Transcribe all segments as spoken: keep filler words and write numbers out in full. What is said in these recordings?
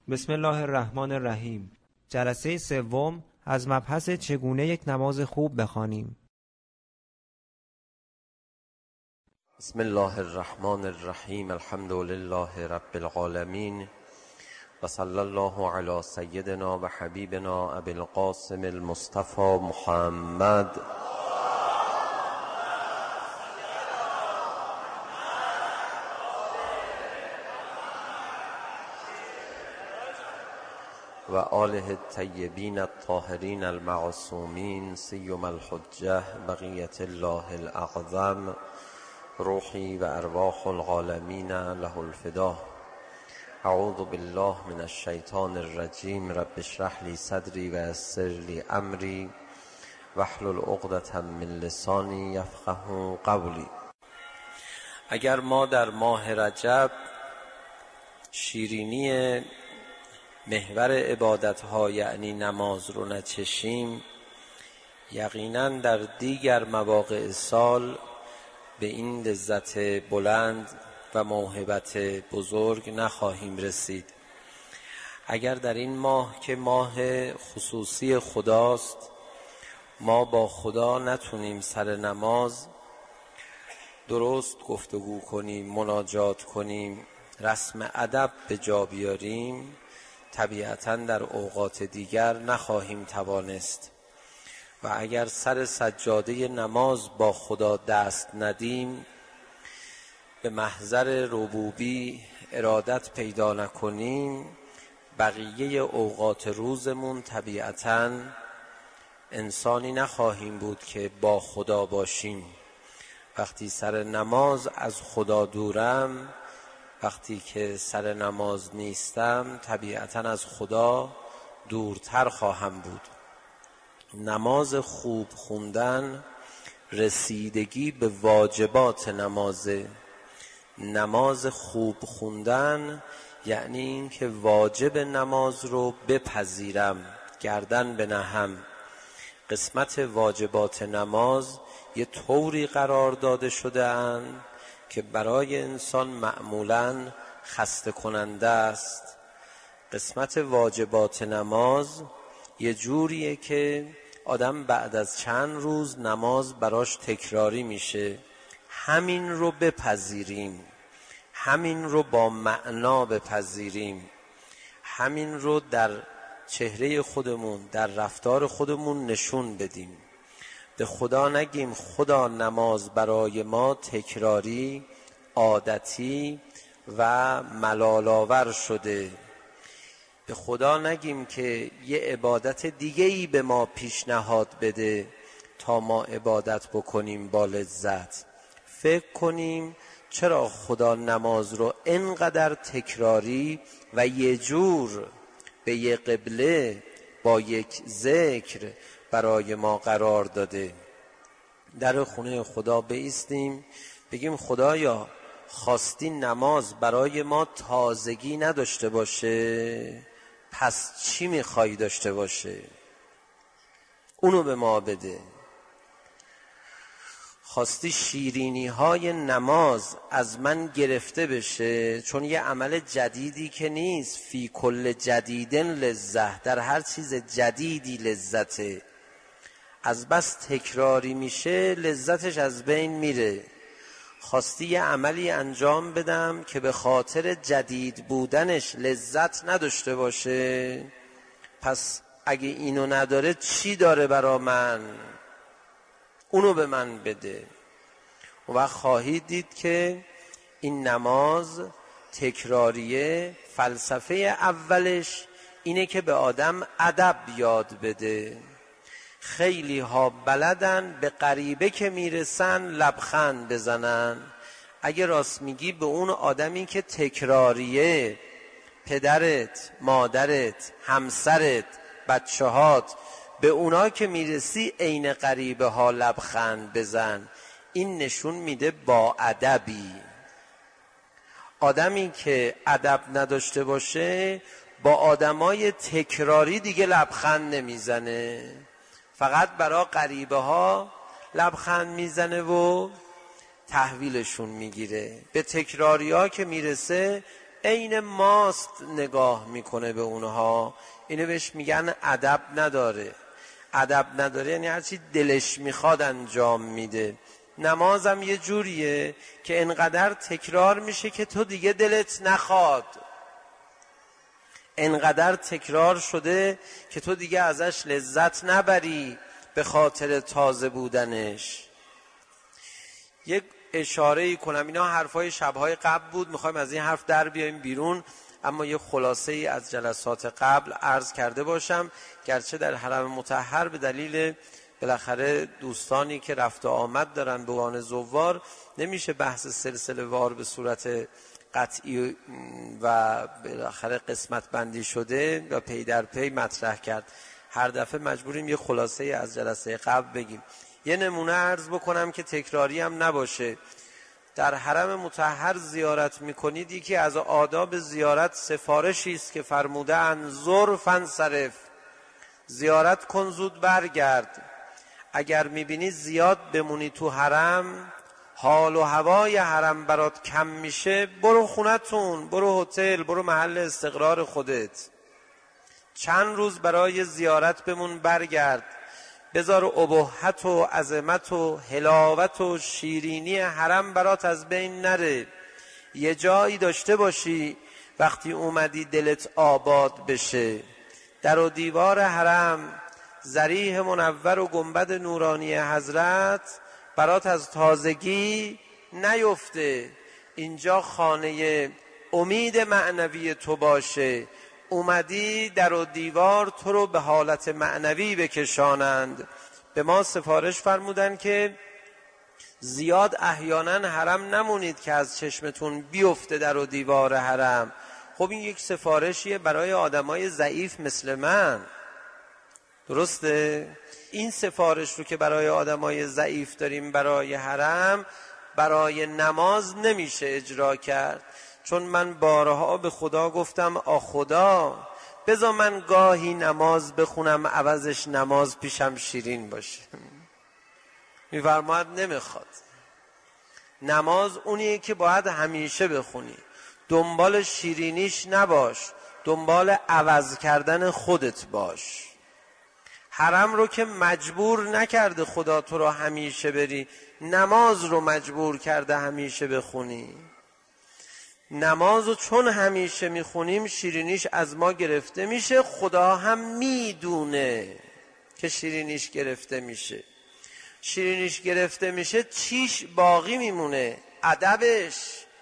بسم الله الرحمن الرحیم. جلسه سوم از مبحث چگونه یک نماز خوب بخوانیم. بسم الله الرحمن الرحیم. الحمد لله رب العالمین و صلی الله علی سیدنا و حبیبنا ابی القاسم المصطفى محمد و آله الطیبین الطاهرین المعصومین سیما الحجة بقیة الله الاعظم روحی و ارواح العالمین له الفدا. اعوذ بالله من الشیطان الرجیم. رب اشرح لی صدری و یسر لی امری واحلل عقدة من لسانی یفقهوا قولی. اگر ما در ماه رجب شیرینی محور عبادت‌ها یعنی نماز رو نچشیم، یقیناً در دیگر مواقع سال به این لذت بلند و موهبت بزرگ نخواهیم رسید. اگر در این ماه که ماه خصوصی خداست ما با خدا نتونیم سر نماز درست گفتگو کنیم، مناجات کنیم، رسم ادب به جا بیاریم، طبیعتاً در اوقات دیگر نخواهیم توانست. و اگر سر سجاده نماز با خدا دست ندیم، به محضر ربوبی ارادت پیدا نکنیم، بقیه اوقات روزمون طبیعتاً انسانی نخواهیم بود که با خدا باشیم. وقتی سر نماز از خدا دورم، وقتی که سر نماز نیستم، طبیعتاً از خدا دورتر خواهم بود. نماز خوب خوندن رسیدگی به واجبات نمازه. نماز خوب خوندن یعنی این که واجب نماز رو بپذیرم، گردن بنهم. قسمت واجبات نماز یه طوری قرار داده شده اند که برای انسان معمولاً خسته کننده است. قسمت واجبات نماز یه جوریه که آدم بعد از چند روز نماز براش تکراری میشه. همین رو بپذیریم، همین رو با معنا بپذیریم، همین رو در چهره خودمون، در رفتار خودمون نشون بدیم. به خدا نگیم خدا نماز برای ما تکراری، عادتی و ملال‌آور شده. به خدا نگیم که یه عبادت دیگه‌ای به ما پیشنهاد بده تا ما عبادت بکنیم با لذت. فکر کنیم چرا خدا نماز رو اینقدر تکراری و یه جور به یه قبله با یک ذکر برای ما قرار داده. در خونه خدا بایستیم بگیم خدایا خواستی نماز برای ما تازگی نداشته باشه، پس چی میخوای داشته باشه؟ اونو به ما بده. خواستی شیرینی های نماز از من گرفته بشه، چون یه عمل جدیدی که نیست. فی کل جدیدن لذت، در هر چیز جدیدی لذته. از بس تکراری میشه لذتش از بین میره. خواستی یه عملی انجام بدم که به خاطر جدید بودنش لذت نداشته باشه، پس اگه اینو نداره چی داره برا من؟ اونو به من بده. و خواهید دید که این نماز تکراریه. فلسفه اولش اینه که به آدم ادب یاد بده. خیلی ها بلدن به غریبه که میرسن لبخند بزنن. اگه راست میگی به اون آدمی که تکراریه، پدرت، مادرت، همسرت، بچهات، به اونا که میرسی عین غریبه ها لبخند بزن. این نشون میده با ادبی. آدمی که ادب نداشته باشه با آدمای تکراری دیگه لبخند نمیزنه، فقط برای غریبه ها لبخند میزنه و تحویلشون میگیره. به تکراری ها که میرسه عین ماست نگاه میکنه به اونها. اینو بهش میگن ادب نداره. ادب نداره یعنی هرچی دلش میخواد انجام میده. نمازم یه جوریه که انقدر تکرار میشه که تو دیگه دلت نخواد، انقدر تکرار شده که تو دیگه ازش لذت نبری به خاطر تازه بودنش. یک اشاره کنم، اینا حرفای شبهای قبل بود، میخوایم از این حرف در بیایم بیرون، اما یک خلاصه ای از جلسات قبل عرض کرده باشم. گرچه در حرم مطهر به دلیل بالاخره دوستانی که رفت و آمد دارن به عنوان زوار نمیشه بحث سلسله وار به صورت قطعی و بالاخره قسمت بندی شده و پی در پی مطرح کرد. هر دفعه مجبوریم یه خلاصه ای از جلسه قبل بگیم. یه نمونه عرض بکنم که تکراری هم نباشه. در حرم مطهر زیارت میکنید، یکی از آداب زیارت سفارشی است که فرموده اند زر فانصرف، زیارت کن زود برگرد. اگر میبینی زیاد بمونی تو حرم، حال و هوای حرم برات کم میشه، برو خونتون، برو هتل، برو محل استقرار خودت، چند روز برای زیارت بمون برگرد. بذار ابهت و عظمت و حلاوت و شیرینی حرم برات از بین نره. یه جایی داشته باشی وقتی اومدی دلت آباد بشه. در و دیوار حرم، ضریح منور و گنبد نورانی حضرت برات از تازگی نیفته. اینجا خانه امید معنوی تو باشه. اومدی در و دیوار تو رو به حالت معنوی بکشانند. به ما سفارش فرمودن که زیاد احیانا حرم نمونید که از چشمتون بیفته در و دیوار حرم. خب این یک سفارشیه برای آدمای ضعیف مثل من، درسته؟ این سفارش رو که برای آدمای ضعیف داریم برای حرم، برای نماز نمیشه اجرا کرد. چون من بارها به خدا گفتم آ خدا بذار من گاهی نماز بخونم عوضش نماز پیشم شیرین باشه. میفرماید نمیخواد. نماز اونیه که باید همیشه بخونی، دنبال شیرینیش نباش، دنبال عوض کردن خودت باش. حرم رو که مجبور نکرده خدا تو رو همیشه بری، نماز رو مجبور کرده همیشه بخونی. نماز رو چون همیشه میخونیم شیرینیش از ما گرفته میشه. خدا هم میدونه که شیرینیش گرفته میشه. شیرینیش گرفته میشه چیش باقی میمونه؟ ادبش.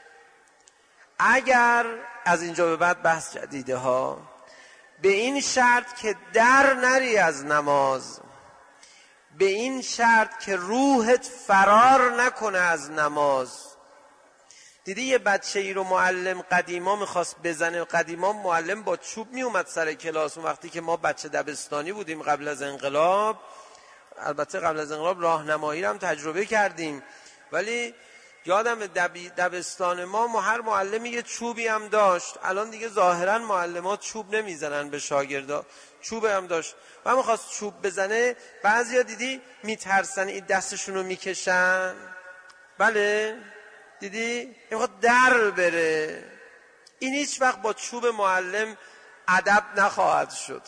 اگر از اینجا به بعد بحث جدیده ها، به این شرط که در نری از نماز، به این شرط که روحت فرار نکنه از نماز. دیدی یه بچه ای رو معلم قدیما میخواست بزنه، قدیما معلم با چوب میومد سر کلاس. اون وقتی که ما بچه دبستانی بودیم قبل از انقلاب، البته قبل از انقلاب راهنمایی هم تجربه کردیم، ولی یادم دبستان ما ما هر معلمی یه چوبی هم داشت. الان دیگه ظاهرا معلمات چوب نمیزنن به شاگردا، چوب هم داشت و میخواست چوب بزنه. بعضیا دیدی میترسن این دستشون رو میکشن، بله دیدی میخواد در بره. این هیچ وقت با چوب معلم ادب نخواهد شد.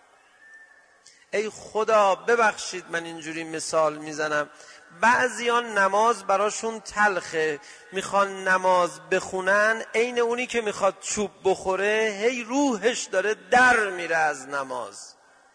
ای خدا ببخشید من اینجوری مثال میزنم، بعضیان نماز براشون تلخه، میخوان نماز بخونن، عین اونی که میخواد چوب بخوره هی روحش داره در میره از نماز.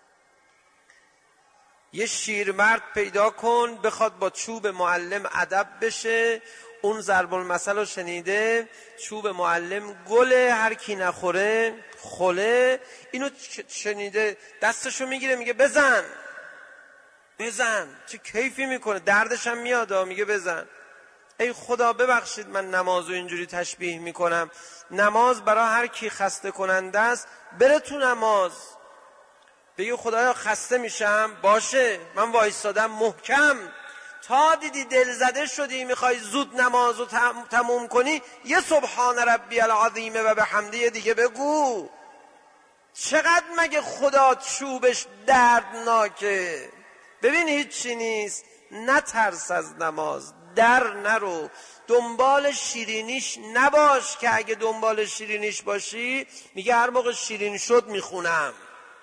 یه شیرمرد پیدا کن بخواد با چوب معلم ادب بشه. اون ضرب المثل رو شنیده، چوب معلم گله، هر کی نخوره خله. اینو شنیده دستشو میگیره میگه بزن بزن. چه کیفی میکنه، دردش هم میاد میگه بزن. ای خدا ببخشید من نمازو اینجوری تشبیه میکنم. نماز برای هر کی خسته کننده است بره تو نماز، بگه خدایا خسته میشم، باشه من وایستادم محکم. تا دیدی دل زده شدی میخوای زود نمازو تموم کنی، یه سبحان ربی العظیم و بحمده دیگه بگو. چقدر مگه خدا چوبش دردناکه؟ ببین هیچی نیست. نترس از نماز، در نرو، دنبال شیرینیش نباش که اگه دنبال شیرینیش باشی میگه هر موقع شیرین شد میخونم.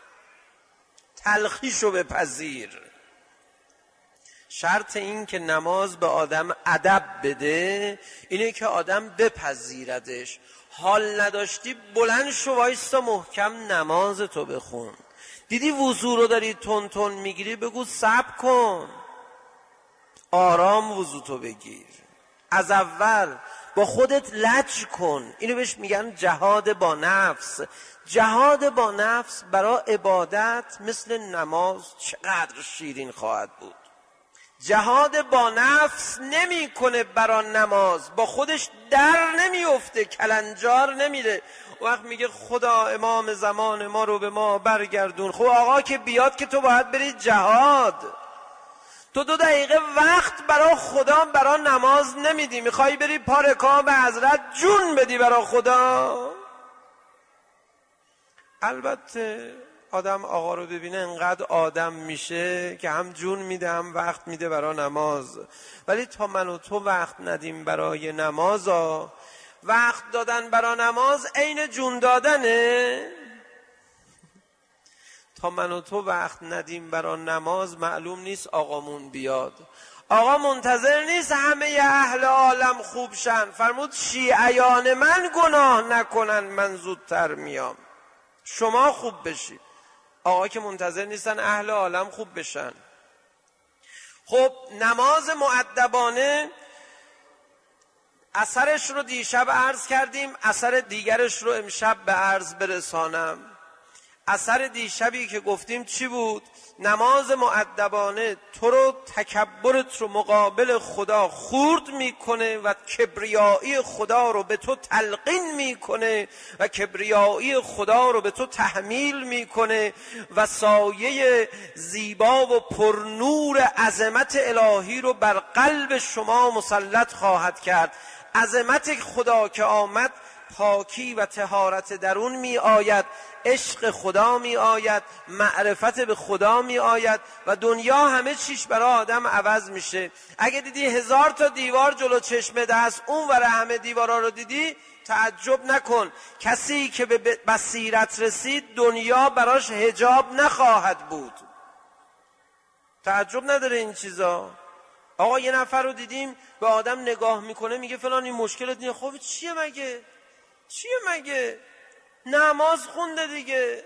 تلخیشو بپذیر. شرط این که نماز به آدم ادب بده اینه که آدم بپذیردش. حال نداشتی بلند شو وایستا محکم نماز تو بخون. دیدی وضو رو داری تون تون میگیری بگو صبر کن، آرام وضو تو بگیر، از اول با خودت لج کن. اینو بهش میگن جهاد با نفس. جهاد با نفس برای عبادت مثل نماز چقدر شیرین خواهد بود. جهاد با نفس نمی کنه برای نماز، با خودش در نمیفته، کلنجار نمیره. وقت میگه خدا امام زمان ما رو به ما برگردون. خب آقا که بیاد که تو باید بری جهاد. تو دو دقیقه وقت برای خدا برای نماز نمیدی، میخوای بری پا رکاب حضرت جون بدی برای خدا. البته آدم آقا رو ببینه انقدر آدم میشه که هم جون میده هم وقت میده برای نماز. ولی تا من و تو وقت ندیم برای نماز، وقت دادن برای نماز عین جون دادنه. تا من و تو وقت ندیم برای نماز معلوم نیست آقامون بیاد. آقا منتظر نیست همه اهل عالم خوب شن. فرمود شیعیان من گناه نکنن من زودتر میام، شما خوب بشید. آقا که منتظر نیستن اهل عالم خوب بشن. خب نماز مؤدبانه اثرش رو دیشب عرض کردیم، اثر دیگرش رو امشب به عرض برسانم. اثر دیشبی که گفتیم چی بود؟ نماز مؤدبانه تو رو تکبرت رو مقابل خدا خورد میکنه و کبریایی خدا رو به تو تلقین میکنه و کبریایی خدا رو به تو تحمیل میکنه و سایه زیبا و پرنور عظمت الهی رو بر قلب شما مسلط خواهد کرد. عظمت خدا که آمد پاکی و طهارت درون می آید، عشق خدا می آید، معرفت به خدا می آید و دنیا همه چیش برای آدم عوض میشه. اگه دیدی هزار تا دیوار جلو چشمت هست، اون ور همه دیوارا رو دیدی، تعجب نکن. کسی که به بصیرت رسید دنیا براش حجاب نخواهد بود. تعجب نداره این چیزا. آقا یه نفر رو دیدیم به آدم نگاه میکنه میگه فلان این مشکلت نیه. خب چیه مگه؟ چیه مگه؟ نماز خونده دیگه.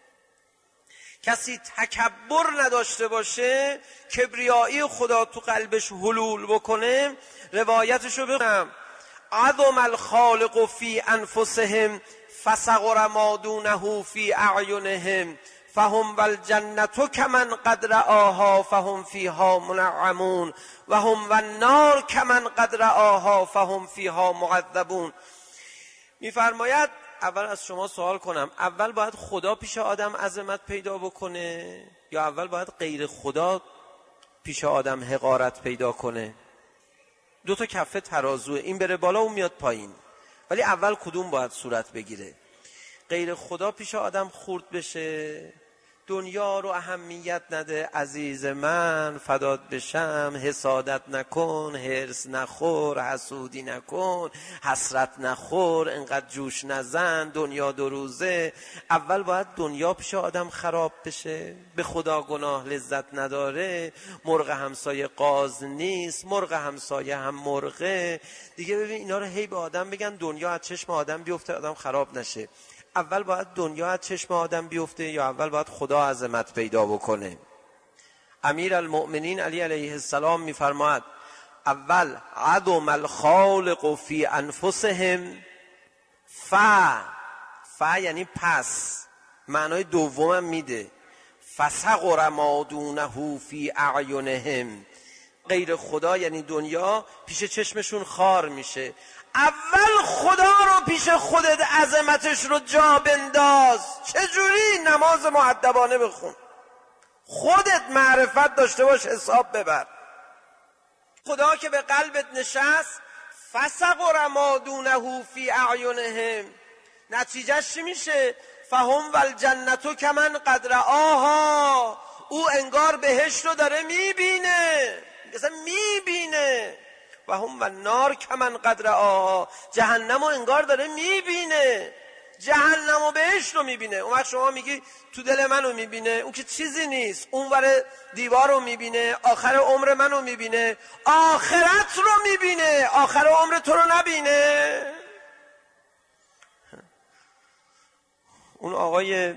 کسی تکبر نداشته باشه، کبریایی خدا تو قلبش حلول بکنه، روایتشو بگم: عظم الخالق فی انفسهم فصغر ما دونه فی اعینهم فهم والجنة کمن قد رآها فهم فیها منعمون و هم والنار کمن قد رآها فهم فیها معذبون. میفرماید اول از شما سوال کنم، اول باید خدا پیش آدم عظمت پیدا بکنه یا اول باید غیر خدا پیش آدم حقارت پیدا کنه؟ دو تا کفه ترازوه، این بره بالا اون میاد پایین، ولی اول کدوم باید صورت بگیره؟ غیر خدا پیش آدم خورد بشه، دنیا رو اهمیت نده، عزیز من فدات بشم، حسادت نکن، حرص نخور، حسودی نکن، حسرت نخور، انقدر جوش نزن، دنیا دو روزه. اول باید دنیا پیش آدم خراب بشه، به خدا گناه لذت نداره، مرغ همسایه قاز نیست، مرغ همسایه هم مرغه دیگه. ببین اینا رو هی به آدم بگن دنیا از چشم آدم بیفته آدم خراب نشه. اول باید دنیا از چشم آدم بیفته یا اول باید خدا عظمت پیدا بکنه؟ امیر المؤمنین علی علیه السلام میفرماید اول عظم الخالق فی انفسهم ف ف یعنی پس، معنای دومم میده فصغر ما دونه فی اعینهم. غیر خدا یعنی دنیا پیش چشمشون خار میشه. اول خدا رو پیش خودت عظمتش رو جا بنداز. چجوری؟ نماز مؤدبانه بخون، خودت معرفت داشته باش، حساب ببر. خدا که به قلبت نشست، فصغر ما دونه فی اعینهم، نتیجهش چی میشه؟ فهم والجنة کمن قد رآها. او انگار بهشت رو داره میبینه، مثلا میبینه. و هم و نار کمن قدر آها. جهنم رو انگار داره میبینه، جهنم و بهشت رو میبینه. اون وقت شما میگی تو دل منو میبینه، اون که چیزی نیست. اون ور دیوار رو میبینه، آخر عمر منو میبینه، آخرت رو میبینه، آخر عمر تو رو نبینه. اون آقای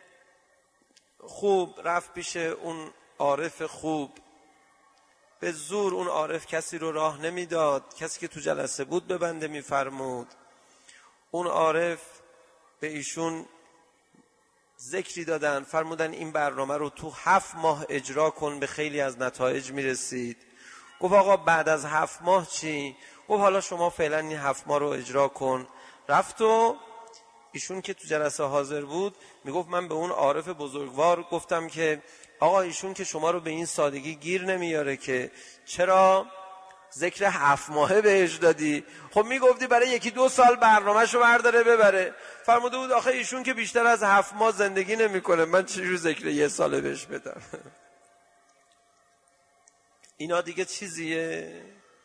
خوب رفت پیش اون عارف خوب، به زور اون عارف کسی رو راه نمیداد، کسی که تو جلسه بود به بنده میفرمود. اون عارف به ایشون ذکری دادن، فرمودن این برنامه رو تو هفت ماه اجرا کن، به خیلی از نتایج میرسید. گفت آقا بعد از هفت ماه چی؟ گفت حالا شما فعلا این هفت ماه رو اجرا کن. رفت و ایشون که تو جلسه حاضر بود میگفت من به اون عارف بزرگوار گفتم که آقا ایشون که شما رو به این سادگی گیر نمیاره که چرا ذکر هفت ماهه بهش دادی؟ خب میگفتی برای یکی دو سال برنامه‌شو برداره ببره. فرموده بود آخه ایشون که بیشتر از هفت ماه زندگی نمیکنه، من چجور ذکر یه ساله بهش بدم؟ اینا دیگه چیزیه؟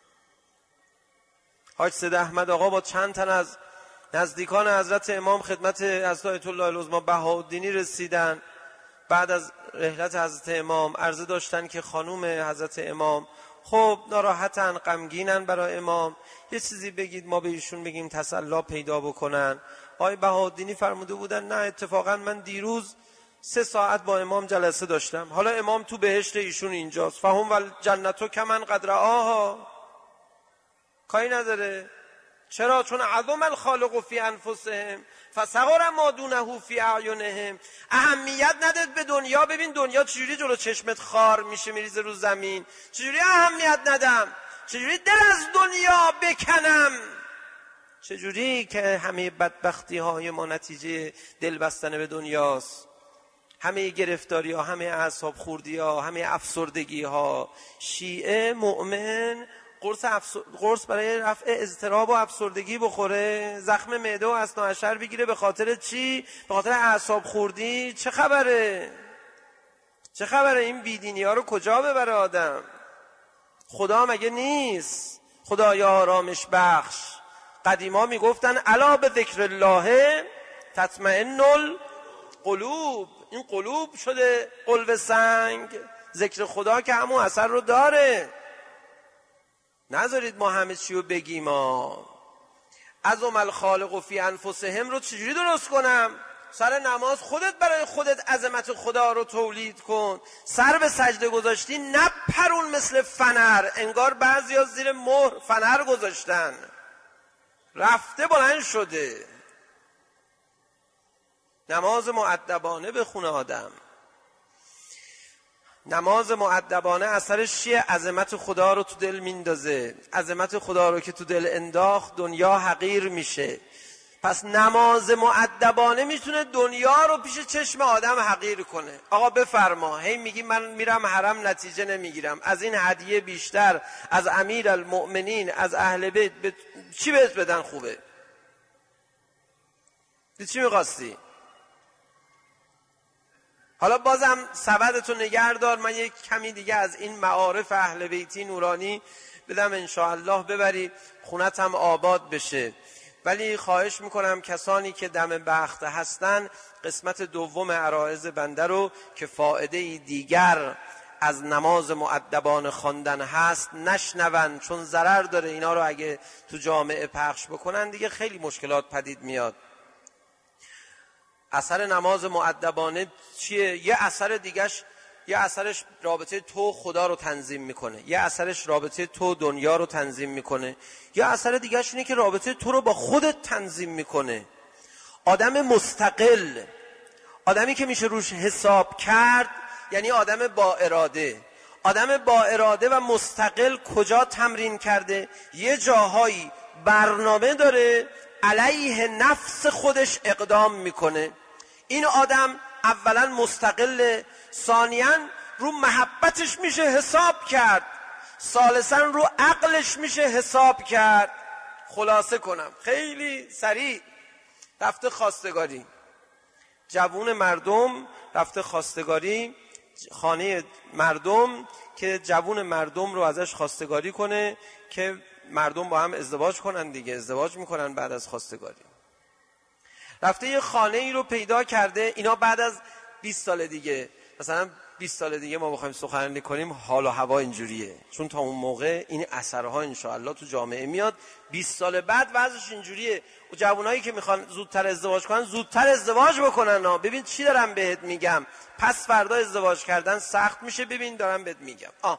حاج سید احمد آقا با چند تن از نزدیکان حضرت امام خدمت حضرت آیت الله العظمی بهاءالدینی رسیدن. بعد از رحلت حضرت امام عرضه داشتن که خانوم حضرت امام خب ناراحتن، غمگینن برای امام، یه چیزی بگید ما به ایشون بگیم تسلی پیدا بکنن. آقای بهاءالدینی فرموده بودن نه اتفاقا من دیروز سه ساعت با امام جلسه داشتم، حالا امام تو بهشت ایشون اینجاست، فهم و جنتو کمن قدر آها. کاری نداره. چرا؟ چون عظم الخالق فی انفسهم فصغر ما دونه فی اعینهم. اهمیت نداد به دنیا. ببین دنیا چجوری جلو چشمت خار میشه میریزه رو زمین، چجوری اهمیت ندم، چجوری دل از دنیا بکنم، چجوری که همه بدبختی های ما نتیجه دل بستن به دنیاست، همه گرفتاری ها، همه اعصاب خوردی ها، همه افسردگی ها. شیعه مؤمن قرص, افسر... قرص برای رفع اضطراب و افسردگی بخوره، زخم معده و اثنا عشر بگیره به خاطر چی؟ به خاطر اعصاب خوردی؟ چه خبره؟ چه خبره؟ این بیدینی ها رو کجا ببره آدم؟ خدا مگه نیست؟ خدایا آرامش بخش. قدیما میگفتن الا به ذکر الله تطمئن القلوب. این قلوب شده قلب سنگ. ذکر خدا که همون اثر رو داره. نذارید ما همه چی رو بگیم. ما عظم الخالق فی انفسهم رو چجوری درست کنم؟ سر نماز خودت برای خودت عظمت خدا رو تولید کن. سر به سجده گذاشتی نپرون مثل فنر، انگار بعضیا زیر مهر فنر گذاشتن، رفته بلند شده. نماز مؤدبانه بخونه آدم. نماز مؤدبانه اثرش چیه؟ عظمت خدا رو تو دل میندازه. عظمت خدا رو که تو دل انداخت دنیا حقیر میشه. پس نماز مؤدبانه میتونه دنیا رو پیش چشم آدم حقیر کنه. آقا بفرما، هی میگی من میرم حرم نتیجه نمیگیرم، از این هدیه بیشتر از امیر المؤمنین از اهل بیت بت... چی بهت بدن خوبه؟ چی میخواستی؟ حالا بازم سبدتو نگه دار، من یک کمی دیگه از این معارف اهل بیتی نورانی بدم انشاءالله ببری خونت هم آباد بشه. ولی خواهش میکنم کسانی که دم بخت هستن قسمت دوم عرایض بنده رو که فائده دیگر از نماز مؤدبانه خواندن هست نشنون، چون ضرر داره. اینا رو اگه تو جامعه پخش بکنن دیگه خیلی مشکلات پدید میاد. اثر نماز مؤدبانه چیه؟ یه اثر دیگهش، یه اثرش رابطه تو خدا رو تنظیم میکنه، یه اثرش رابطه تو دنیا رو تنظیم میکنه، یه اثر دیگهش اینه که رابطه تو رو با خودت تنظیم میکنه. آدم مستقل، آدمی که میشه روش حساب کرد، یعنی آدم با اراده. آدم با اراده و مستقل کجا تمرین کرده؟ یه جاهایی برنامه داره، علیه نفس خودش اقدام میکنه. این آدم اولا مستقل، ثانیاً رو محبتش میشه حساب کرد، ثالثاً رو عقلش میشه حساب کرد. خلاصه کنم خیلی سریع، رفته خواستگاری، جوون مردم رفته خواستگاری، خانه مردم که جوون مردم رو ازش خواستگاری کنه که مردم با هم ازدواج کنن دیگه، ازدواج میکنن بعد از خواستگاری. رفته یه خانه ای رو پیدا کرده، اینا بعد از بیست سال دیگه، مثلا بیست سال دیگه ما بخوایم سخنرانی کنیم حال و هوا اینجوریه، چون تا اون موقع این اثرها انشاءالله تو جامعه میاد. بیست سال بعد وضعش اینجوریه. و جوانایی که میخوان زودتر ازدواج کنن زودتر ازدواج بکنن ها. ببین چی دارم بهت میگم، پس فردا ازدواج کردن سخت میشه. ببین دارم بهت میگم. آه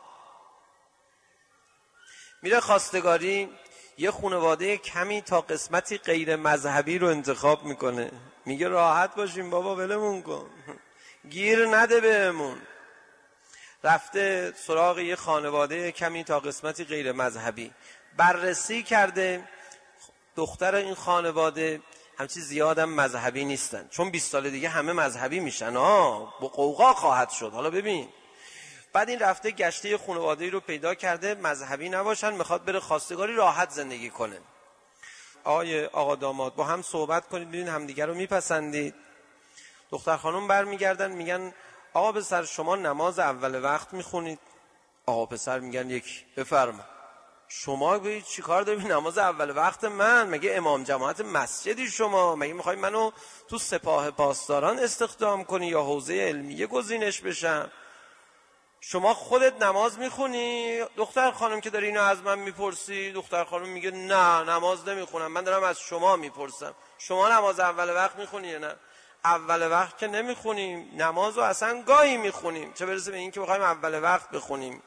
میره خواستگاری، یه خانواده کمی تا قسمتی غیر مذهبی رو انتخاب میکنه، میگه راحت باشیم بابا ولمون کن، گیر نده بهمون. رفته سراغ یه خانواده کمی تا قسمتی غیر مذهبی، بررسی کرده دختر این خانواده همچی زیادم مذهبی نیستن، چون بیست سال دیگه همه مذهبی میشن ها، با قوقا خواهد شد. حالا ببین، بعد این رفته گشته یه خانواده رو پیدا کرده مذهبی نباشن، میخواد بره خواستگاری راحت زندگی کنه. آقای آقا داماد با هم صحبت کنید ببین همدیگه رو میپسندید. دختر خانم برمیگردن میگن آقا پسر شما نماز اول وقت میخونید؟ آقا پسر میگن یک. بفرما. شما بگید چی کار داری نماز اول وقت من؟ مگه امام جماعت مسجدی شما؟ مگه میخوای منو تو سپاه پاسداران استخدام کنی یا حوزه علمیه گزینش بشم؟ شما خودت نماز میخونی؟ دختر خانم که داری اینو از من میپرسی، دختر خانم میگه نه نماز نمیخونم، من دارم از شما میپرسم شما نماز اول وقت میخونی یا نه؟ اول وقت که نمیخونیم، نماز رو اصلا گاهی میخونیم، چه برسه به این که بخوایم اول وقت بخونیم.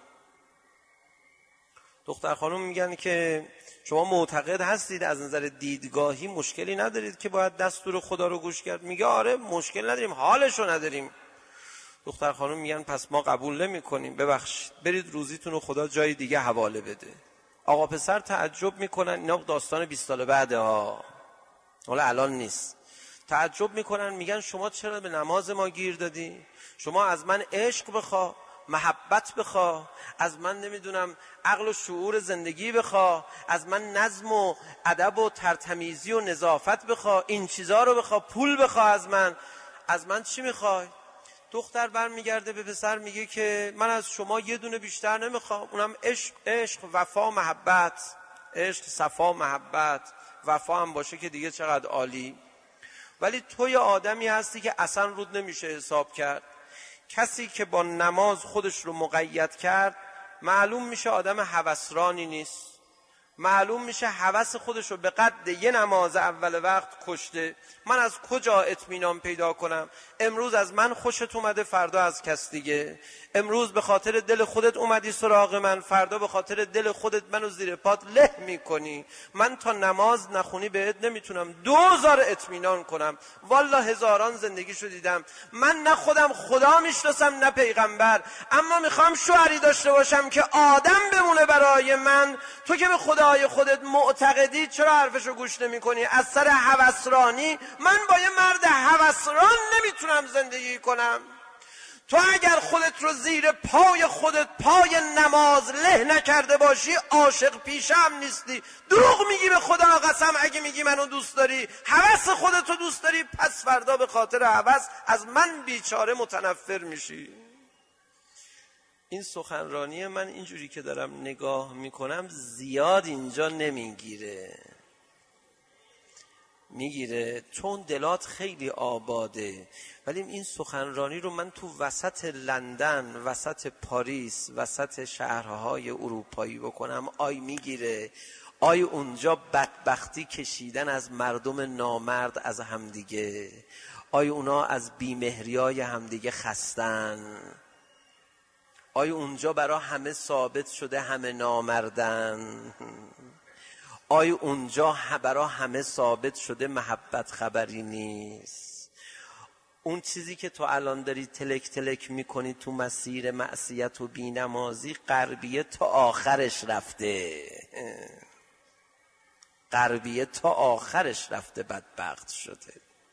دختر خانم میگن که شما معتقد هستید از نظر دیدگاهی مشکلی ندارید که باید دستور خدا رو گوش کرد؟ میگه آره مشکل نداریم، حالشو نداریم. دختر خانم میگن پس ما قبول نمی کنیم، ببخشید برید روزیتون رو خدا جای دیگه حواله بده. آقا پسر تعجب میکنن، اینا داستان بیست سال بعده ها، حالا الان نیست. تعجب میکنن میگن شما چرا به نماز ما گیر دادی؟ شما از من عشق بخوا، محبت بخوا، از من نمیدونم عقل و شعور زندگی بخوا، از من نظم و ادب و ترتمیزی و نظافت بخوا، این چیزا رو بخوا، پول بخوا از من. از من چی میخوای؟ دختر برمیگرده به پسر میگه که من از شما یه دونه بیشتر نمیخوام، اونم عشق، عشق، وفا، محبت. عشق، صفا، محبت، وفا هم باشه که دیگه چقدر عالی. ولی تو یه آدمی هستی که اصلا رود نمیشه حساب کرد. کسی که با نماز خودش رو مقید کرد معلوم میشه آدم هوسرانی نیست، معلوم میشه هوس خودش رو به قد یه نماز اول وقت کشته. من از کجا اطمینان پیدا کنم؟ امروز از من خوشت اومده، فردا از کس دیگه. امروز به خاطر دل خودت اومدی سراغ من، فردا به خاطر دل خودت منو زیر پات له میکنی. من تا نماز نخونی بهت نمیتونم دوزار اطمینان کنم. والله هزاران زندگیشو دیدم، من نه خودم خدا میشناسم نه پیغمبر، اما میخوام شوهری داشته باشم که آدم بمونه برای من. تو که به خدای خودت معتقدی چرا حرفشو گوش نمی کنی؟ از سر هوسرانی من با یه مرد هوسران نمیتونم زندگی کنم. تو اگر خودت رو زیر پای خودت پای نماز له نکرده باشی عاشق پیشه هم نیستی. دروغ میگی به خدا قسم اگه میگی منو دوست داری، هوس خودت رو دوست داری، پس فردا به خاطر هوس از من بیچاره متنفر میشی. این سخنرانی من اینجوری که دارم نگاه میکنم زیاد اینجا نمیگیره، میگیره چون دلات خیلی آباده. ولی این سخنرانی رو من تو وسط لندن، وسط پاریس، وسط شهرهای اروپایی بکنم، آی میگیره. آی اونجا بدبختی کشیدن از مردم نامرد از همدیگه، آی اونا از بیمهریای همدیگه خستن، آی اونجا برا همه ثابت شده همه نامردن، آی اونجا برا همه ثابت شده محبت خبری نیست. اون چیزی که تو الان داری تلک تلک میکنی تو مسیر معصیت و بینمازی، غربیه تا آخرش رفته، غربیه تا آخرش رفته، بدبخت شده.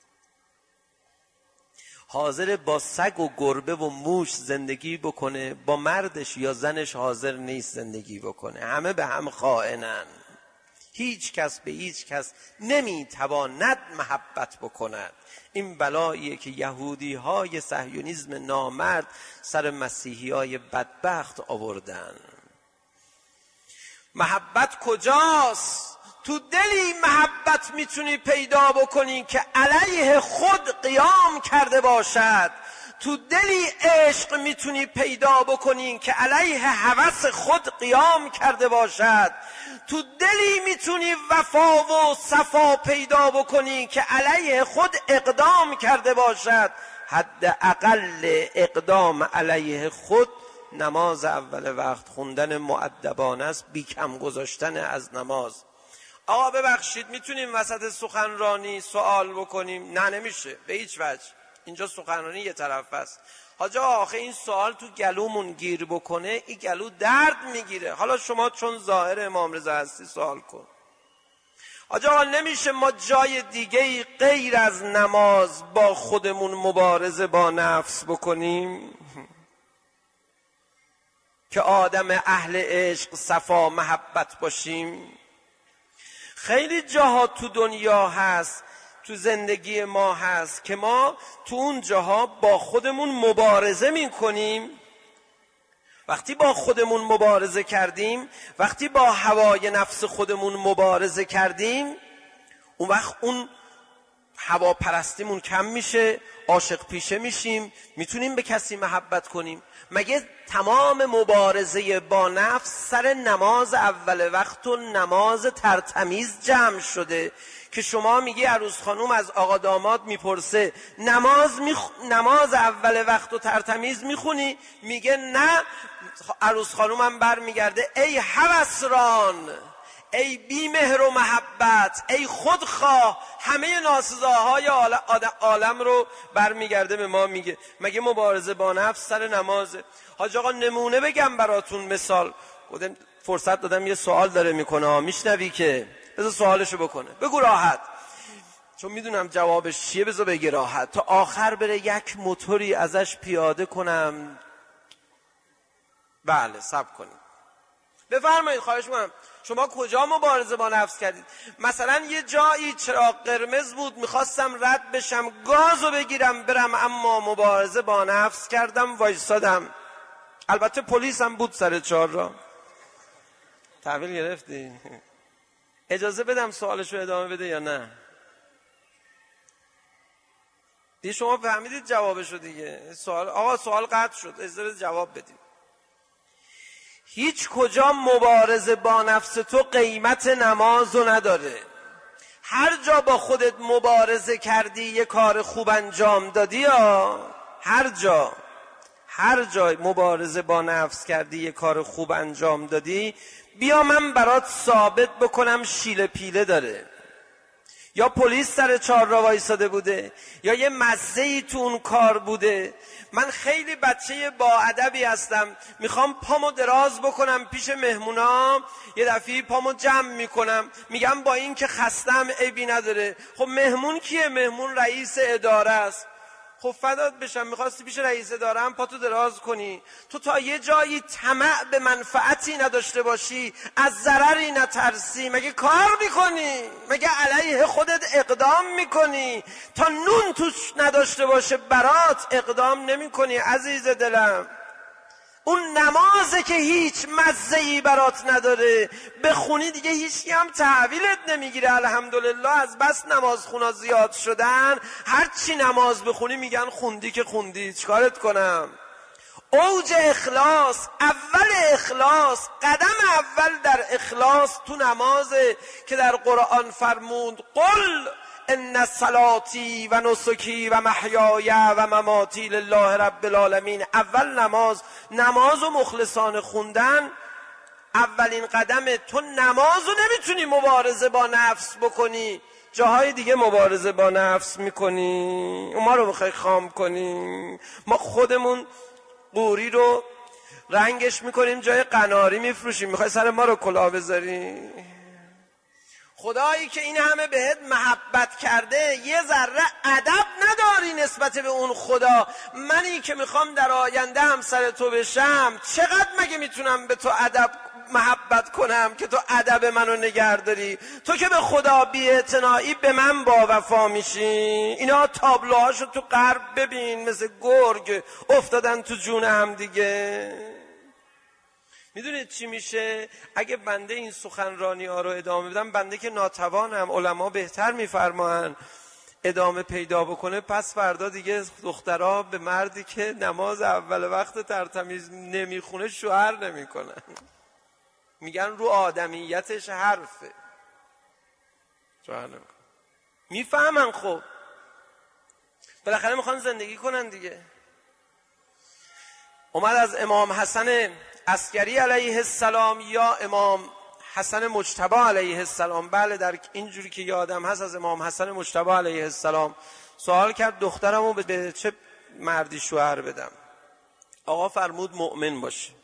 حاضر با سگ و گربه و موش زندگی بکنه، با مردش یا زنش حاضر نیست زندگی بکنه. همه به هم خائنن، هیچ کس به هیچ کس نمیتواند محبت بکند. این بلاییه که یهودی های صهیونیسم نامرد سر مسیحی های بدبخت آوردن. محبت کجاست؟ تو دلی محبت میتونی پیدا بکنی که علیه خود قیام کرده باشد. تو دلی عشق میتونی پیدا بکنی که علیه هوس خود قیام کرده باشد. تو دلی میتونی وفا و صفا پیدا بکنی که علیه خود اقدام کرده باشد. حد اقل اقدام علیه خود نماز اول وقت خوندن مؤدبانه است، بی کم گذاشتن از نماز. آقا ببخشید میتونیم وسط سخنرانی سوال بکنیم؟ نه نمیشه به هیچ وجه، اینجا سخنرانی یه طرف است. حاجا آخه این سوال تو گلومون گیر بکنه این گلو درد میگیره. حالا شما چون ظاهر امام رضا هستی سوال کن. حاجا آقا نمیشه ما جای دیگه غیر از نماز با خودمون مبارزه با نفس بکنیم که آدم اهل عشق صفا محبت باشیم؟ خیلی جاها تو دنیا هست، تو زندگی ما هست که ما تو اون جاها با خودمون مبارزه میکنیم. وقتی با خودمون مبارزه کردیم، وقتی با هوای نفس خودمون مبارزه کردیم، اون وقت اون هوا پرستیمون کم میشه، عاشق پیشه میشیم، میتونیم به کسی محبت کنیم. مگه تمام مبارزه با نفس سر نماز اول وقت و نماز ترتمیز جمع شده که شما میگی عروس خانوم از آقا داماد میپرسه نماز میخ... نماز اول وقت و ترتمیز میخونی؟ میگه نه. عروس خانومم بر میگرده ای هوسران، ای بی مهر و محبت، ای خودخواه، همه ناسزاهای عالم رو برمیگرده به ما میگه مگه مبارزه با نفس سر نمازه؟ حاج آقا نمونه بگم براتون، مثال بودم، فرصت دادم یه سوال داره میکنه، میشنوی که بذار سوالشو بکنه، بگو راحت، چون میدونم جوابش چیه، بذار بگی راحت تا آخر بره یک موتوری ازش پیاده کنم. بله صبر کنید، بفرمایید، خواهش میکنم. شما کجا مبارزه با نفس کردید؟ مثلا یه جایی چراغ قرمز بود میخواستم رد بشم گازو بگیرم برم، اما مبارزه با نفس کردم وایسادم. البته پلیس هم بود سر چهار را. تحویل گرفتی؟ اجازه بدم سوالشو ادامه بده یا نه؟ دیگه شما فهمیدید جوابشو دیگه. سوال آقا سوال قطع شد، اجازه بده جواب بدیم. هیچ کجا مبارزه با نفس تو قیمت نمازو نداره. هر جا با خودت مبارزه کردی یه کار خوب انجام دادی، یا هر جا هر جا مبارزه با نفس کردی یه کار خوب انجام دادی، بیا من برات ثابت بکنم شیله پیله داره. یا پلیس سر چهار راه وایساده بوده، یا یه مزه‌ای تو اون کار بوده. من خیلی بچه با ادبی هستم، میخوام پامو دراز بکنم پیش مهمونا، یه دفعه پامو جمع میکنم میگم با این که خستم عیبی نداره. خب مهمون کیه؟ مهمون رئیس اداره است. خب فدات بشم، میخواستی پیش رئیس اداره هم پاتو دراز کنی؟ تو تا یه جایی طمع به منفعتی نداشته باشی، از ضرری نترسی، مگه کار میکنی؟ مگه علیه خودت اقدام میکنی؟ تا نون توش نداشته باشه برات اقدام نمیکنی عزیز دلم. اون نمازه که هیچ مزه‌ای برات نداره، بخونی دیگه هیچی هم تحویلت نمیگیره. الحمدلله از بس نماز خونا زیاد شدن، هر چی نماز بخونی میگن خوندی که خوندی، چیکارت کنم؟ اوج اخلاص، اول اخلاص، قدم اول در اخلاص تو نمازه که در قرآن فرمود قل ان صلاتی و نسکی و محیای و مماتی لله رب العالمین. اول نماز، نماز و مخلصانه خوندن اولین قدمه. تو نماز رو نمیتونی مبارزه با نفس بکنی، جاهای دیگه مبارزه با نفس میکنی، ما رو میخوای خام کنی. ما خودمون قوری رو رنگش میکنیم جای قناری میفروشیم، میخوای سر ما رو کلاه بذاری؟ خدایی که این همه بهت محبت کرده یه ذره ادب نداری نسبت به اون خدا. منی که میخوام در آینده هم سر تو بشم، چقدر مگه میتونم به تو ادب محبت کنم که تو ادب منو نگه داری؟ تو که به خدا بی‌اعتنایی به من با وفا میشی. اینا تابلوهاشو تو غرب ببین، مثل گرگ افتادن تو جون هم دیگه. میدونید چی میشه؟ اگه بنده این سخنرانی ها رو ادامه بدم، بنده که ناتوانم، علما بهتر میفرمایند ادامه پیدا بکنه، پس فردا دیگه دخترها به مردی که نماز اول وقت ترتمیز نمیخونه شوهر نمیکنن. میگن رو آدمیتش حرفه، شوهر نمیکنن. میفهمن خب، بالاخره میخوان زندگی کنن دیگه. اومد از امام حسن عسکری علیه السلام یا امام حسن مجتبی علیه السلام، بله در اینجوری که یادم هست از امام حسن مجتبی علیه السلام سوال کرد دخترمو به چه مردی شوهر بدم؟ آقا فرمود مؤمن باشه.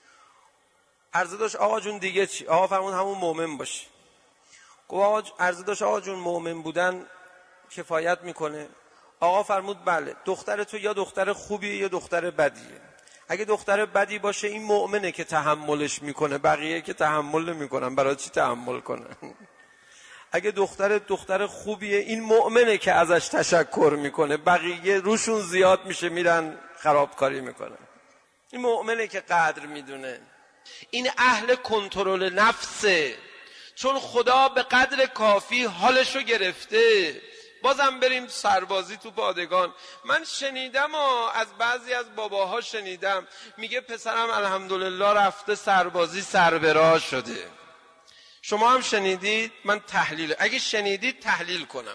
عرضه داشت آقا جون دیگه چی؟ آقا فرمود همون مؤمن باشه. گفت آقا عرضه داشت آقا جون مؤمن بودن کفایت میکنه؟ آقا فرمود بله. دختر تو یا دختر خوبیه یا دختر بدیه. اگه دختر بدی باشه این مؤمنه که تحملش میکنه، بقیه که تحمل نمیکنن، برای چی تحمل کنن؟ اگه دختر دختر خوبیه این مؤمنه که ازش تشکر میکنه، بقیه روشون زیاد میشه میرن خرابکاری میکنن. این مؤمنه که قدر میدونه. این اهل کنترل نفسه، چون خدا به قدر کافی حالشو گرفته. بازم بریم سربازی تو پادگان. من شنیدم و از بعضی از باباها شنیدم میگه پسرم الحمدلله رفته سربازی سربراه شده. شما هم شنیدید؟ من تحلیل، اگه شنیدید تحلیل کنم.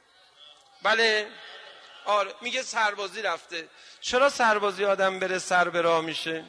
بله آره، میگه سربازی رفته. چرا سربازی آدم بره سربراه میشه؟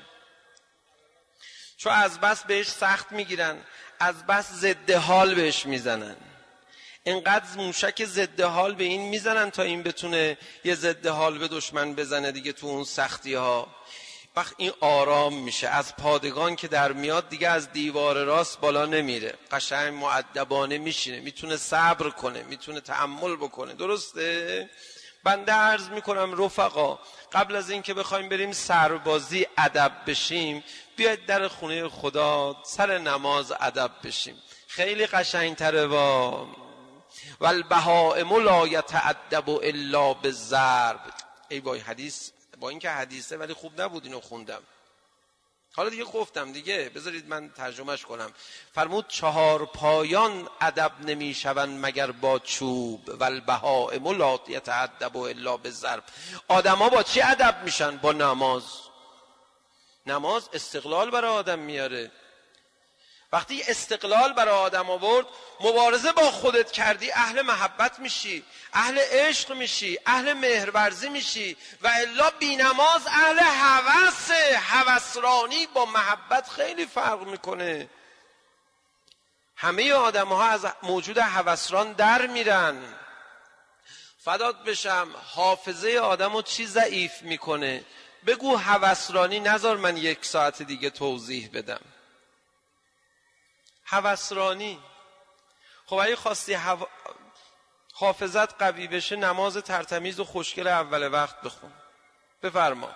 چون از بس بهش سخت میگیرن، از بس ضد حال بهش میزنن. اینقدر موشک ضد حال به این میزنن تا این بتونه یه ضد حال به دشمن بزنه دیگه تو اون سختی ها. وقت این آرام میشه، از پادگان که در میاد دیگه از دیوار راست بالا نمیره، قشنگ مؤدبانه میشینه، میتونه صبر کنه، میتونه تحمل بکنه. درسته؟ بنده عرض میکنم رفقا، قبل از این که بخوایم بریم سربازی ادب بشیم، بیاید در خونه خدا سر نماز ادب بشیم. خیلی قشنگتره. و والبهائم لا یتأدب الا بالضرب. ای وای حدیث، با اینکه حدیثه ولی خوب نبود اینو خوندم. حالا دیگه گفتم دیگه، بذارید من ترجمهش کنم. فرمود چهار پایان ادب نمیشوند مگر با چوب. والبهائم لا یتأدب الا بالضرب. آدما با چی ادب میشن؟ با نماز. نماز استقلال برای آدم میاره. وقتی استقلال برای آدم آورد، مبارزه با خودت کردی، اهل محبت میشی، اهل عشق میشی، اهل مهرورزی میشی. و الا بی نماز اهل هوس. هوسرانی با محبت خیلی فرق میکنه. همه آدم ها از موجود هوسران در میرن. فدات بشم، حافظه آدم رو چی ضعیف میکنه؟ بگو هوسرانی، نذار من یک ساعت دیگه توضیح بدم. هوسرانی. خب اگه خواستی حو... حافظت قوی بشه، نماز ترتمیز و خوشگل اول وقت بخون. بفرما.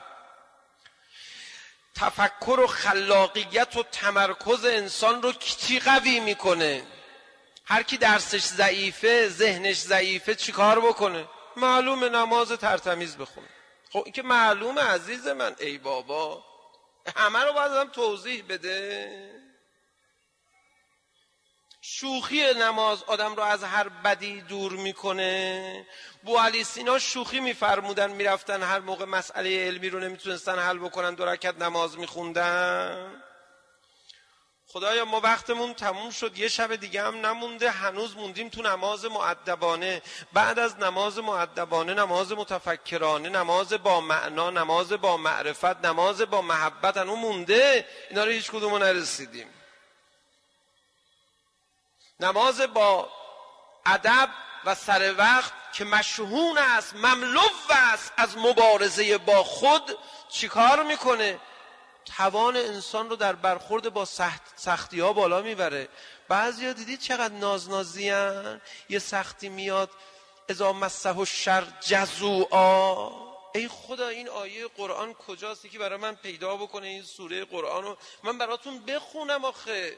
تفکر و خلاقیت و تمرکز انسان رو چی قوی میکنه؟ هر کی درسش ضعیفه، ذهنش ضعیفه، چی کار بکنه؟ معلومه نماز ترتمیز بخونه. خب این که معلومه عزیز من. ای بابا، همه رو باید آدم توضیح بده؟ شوخی نماز آدم رو از هر بدی دور میکنه. بوعلی سینا شوخی میفرمودن، میرفتن هر موقع مسئله علمی رو نمیتونستن حل بکنن دو رکعت نماز میخوندن. خدایا ما وقتمون تموم شد، یه شب دیگه هم نمونده، هنوز موندیم تو نماز مؤدبانه. بعد از نماز مؤدبانه نماز متفکرانه، نماز با معنا، نماز با معرفت، نماز با محبت هنوز مونده. اینا رو هیچ کدومو نرسیدیم. نماز با ادب و سر وقت که مشحون است، مملو است از مبارزه با خود، چیکار میکنه؟ توان انسان رو در برخورد با سخت سختی ها بالا میبره. بعضیا دیدید چقدر نازنازیان؟ یه سختی میاد، اذا مسه الشر جزوعا. ای خدا این آیه قرآن کجاست که برای من پیدا بکنه این سوره قرآن رو من براتون بخونم؟ آخه